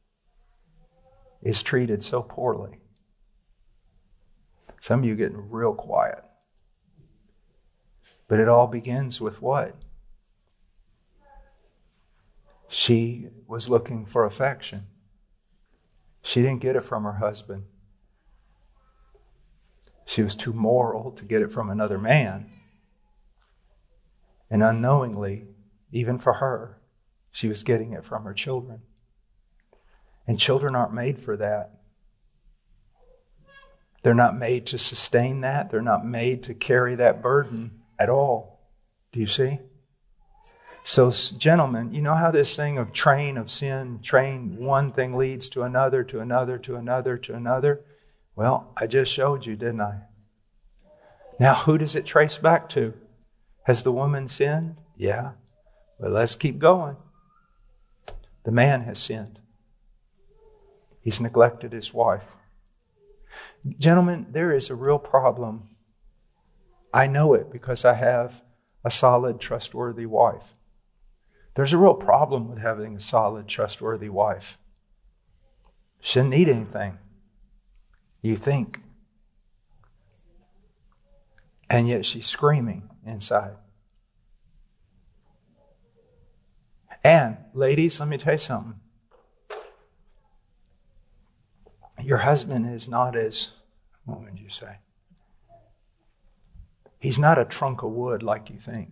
is treated so poorly. Some of you are getting real quiet. But it all begins with what? She was looking for affection. She didn't get it from her husband. She was too moral to get it from another man. And unknowingly, even for her, she was getting it from her children. And children aren't made for that. They're not made to sustain that. They're not made to carry that burden at all. Do you see? So, gentlemen, you know how this thing of train, one thing leads to another, to another, to another, to another? Well, I just showed you, didn't I? Now, who does it trace back to? Has the woman sinned? Yeah. But let's keep going. The man has sinned. He's neglected his wife. Gentlemen, there is a real problem. I know it because I have a solid, trustworthy wife. There's a real problem with having a solid, trustworthy wife. She doesn't need anything. You think. And yet she's screaming inside. And, ladies, let me tell you something. Your husband is not what would you say? He's not a trunk of wood like you think.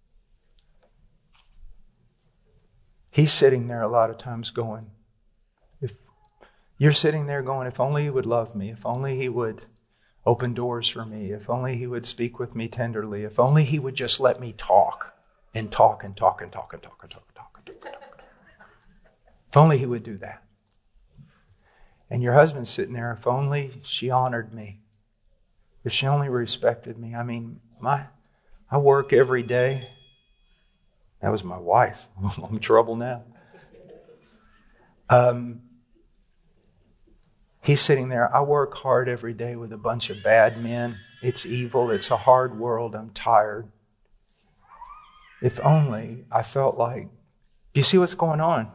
He's sitting there a lot of times going, if only he would love me, if only he would open doors for me, if only he would speak with me tenderly, if only he would just let me talk and talk and talk and talk and talk and talk and talk and talk and talk. If only he would do that. And your husband's sitting there, if only she honored me, if she only respected me. I mean, I work every day. That was my wife. I'm in trouble now. He's sitting there. I work hard every day with a bunch of bad men. It's evil. It's a hard world. I'm tired. If only I felt like, do you see what's going on?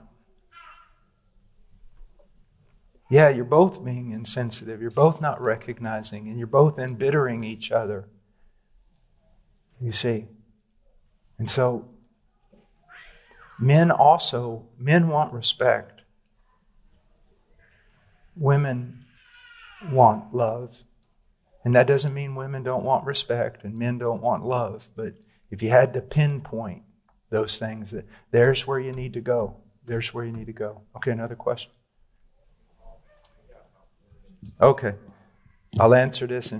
Yeah, you're both being insensitive. You're both not recognizing, and you're both embittering each other. You see? And so, men want respect. Women want love. And that doesn't mean women don't want respect and men don't want love. But if you had to pinpoint those things, there's where you need to go. There's where you need to go. Okay, another question? Okay. I'll answer this.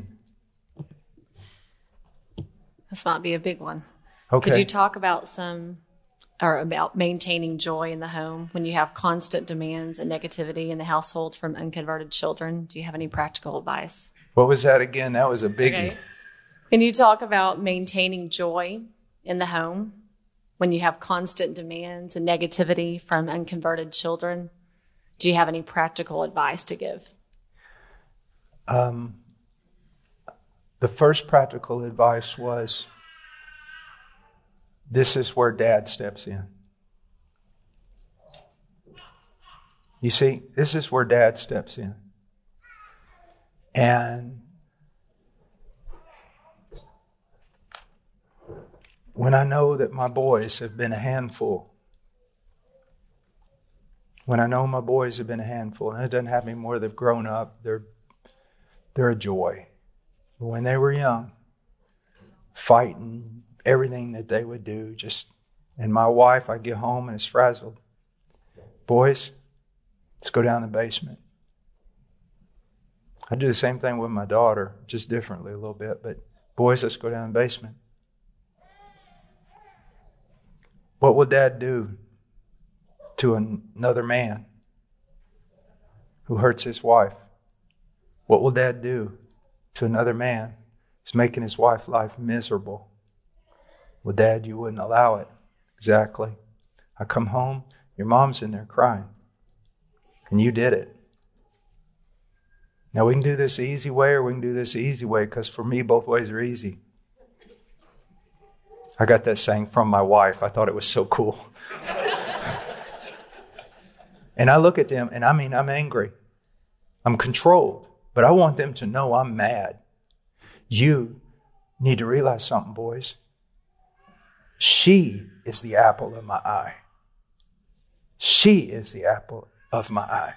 This might be a big one. Okay. Could you talk about about maintaining joy in the home when you have constant demands and negativity in the household from unconverted children? Do you have any practical advice? What was that again? That was a biggie. Okay. Can you talk about maintaining joy in the home when you have constant demands and negativity from unconverted children? Do you have any practical advice to give? The first practical advice was, this is where Dad steps in. You see, this is where Dad steps in. And when I know that my boys have been a handful, and it doesn't happen anymore, they've grown up, they're a joy. But when they were young, fighting, everything that they would do, and my wife, I'd get home and it's frazzled. Boys, let's go down the basement. I do the same thing with my daughter, just differently a little bit, but boys, let's go down the basement. What will Dad do to another man who hurts his wife? What will Dad do to another man who's making his wife's life miserable? Well, Dad, you wouldn't allow it. Exactly. I come home, your mom's in there crying. And you did it. Now, we can do this the easy way or we can do this the easy way, because for me, both ways are easy. I got that saying from my wife. I thought it was so cool. And I look at them, and I'm angry. I'm controlled. But I want them to know I'm mad. You need to realize something, boys. She is the apple of my eye. She is the apple of my eye.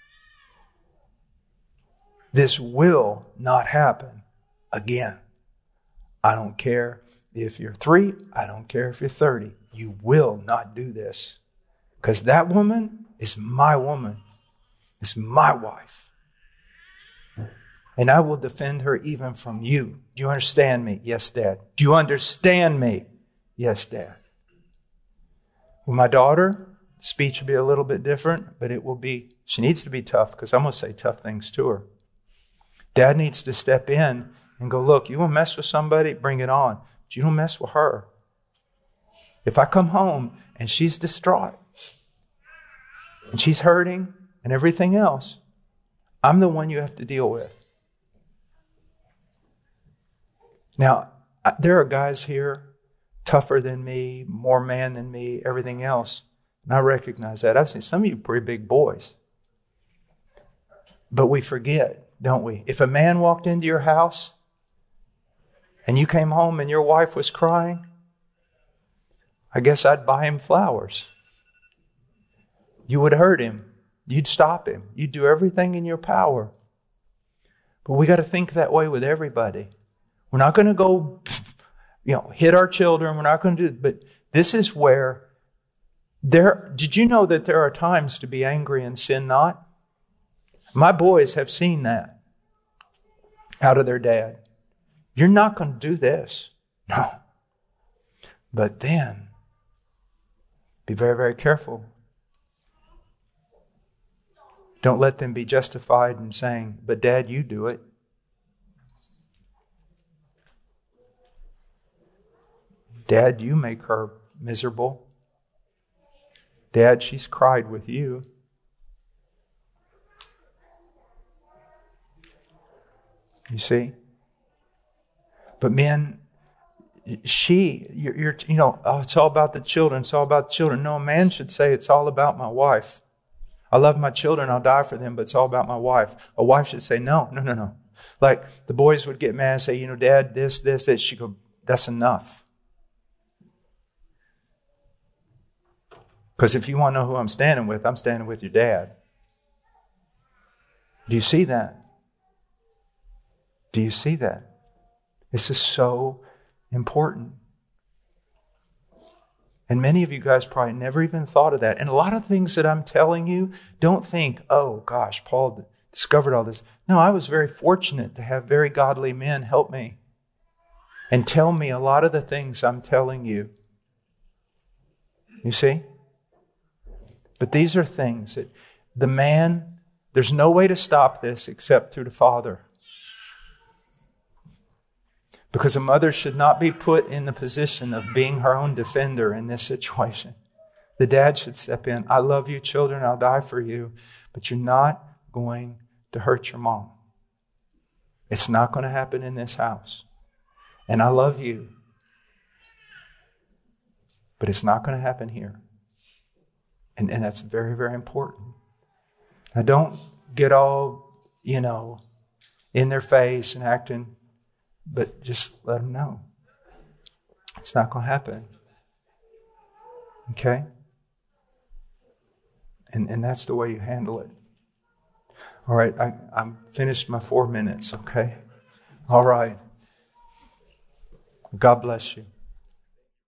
This will not happen again. I don't care if you're 3. I don't care if you're 30. You will not do this. Because that woman is my woman. It's my wife. And I will defend her even from you. Do you understand me? Yes, Dad. Do you understand me? Yes, Dad. With my daughter, speech will be a little bit different, but she needs to be tough, because I'm going to say tough things to her. Dad needs to step in and go, look, you want to mess with somebody? Bring it on. But you don't mess with her. If I come home and she's distraught and she's hurting and everything else, I'm the one you have to deal with. Now, there are guys here tougher than me, more man than me, everything else. And I recognize that. I've seen some of you pretty big boys. But we forget, don't we? If a man walked into your house and you came home and your wife was crying, I guess I'd buy him flowers. You would hurt him. You'd stop him. You'd do everything in your power. But we got to think that way with everybody. We're not going to go, hit our children. We're not going to do it. But this is where did you know that there are times to be angry and sin not? My boys have seen that out of their dad. You're not going to do this. No. But then, be very, very careful. Don't let them be justified in saying, but Dad, you do it. Dad, you make her miserable. Dad, she's cried with you. You see? But men, you're oh, it's all about the children. It's all about the children. No, a man should say it's all about my wife. I love my children. I'll die for them, but it's all about my wife. A wife should say, no. Like the boys would get mad and say, Dad, this. She'd go, that's enough. Because if you want to know who I'm standing with your dad. Do you see that? Do you see that? This is so important. And many of you guys probably never even thought of that. And a lot of things that I'm telling you, don't think, oh gosh, Paul discovered all this. No, I was very fortunate to have very godly men help me and tell me a lot of the things I'm telling you. You see? But these are things that the man, there's no way to stop this except through the Father. Because a mother should not be put in the position of being her own defender in this situation. The dad should step in. I love you, children. I'll die for you. But you're not going to hurt your mom. It's not going to happen in this house. And I love you. But it's not going to happen here. And that's very, very important. Now don't get all, in their face and acting. But just let them know. It's not going to happen. Okay? And that's the way you handle it. All right, I'm finished my 4 minutes, okay? All right. God bless you.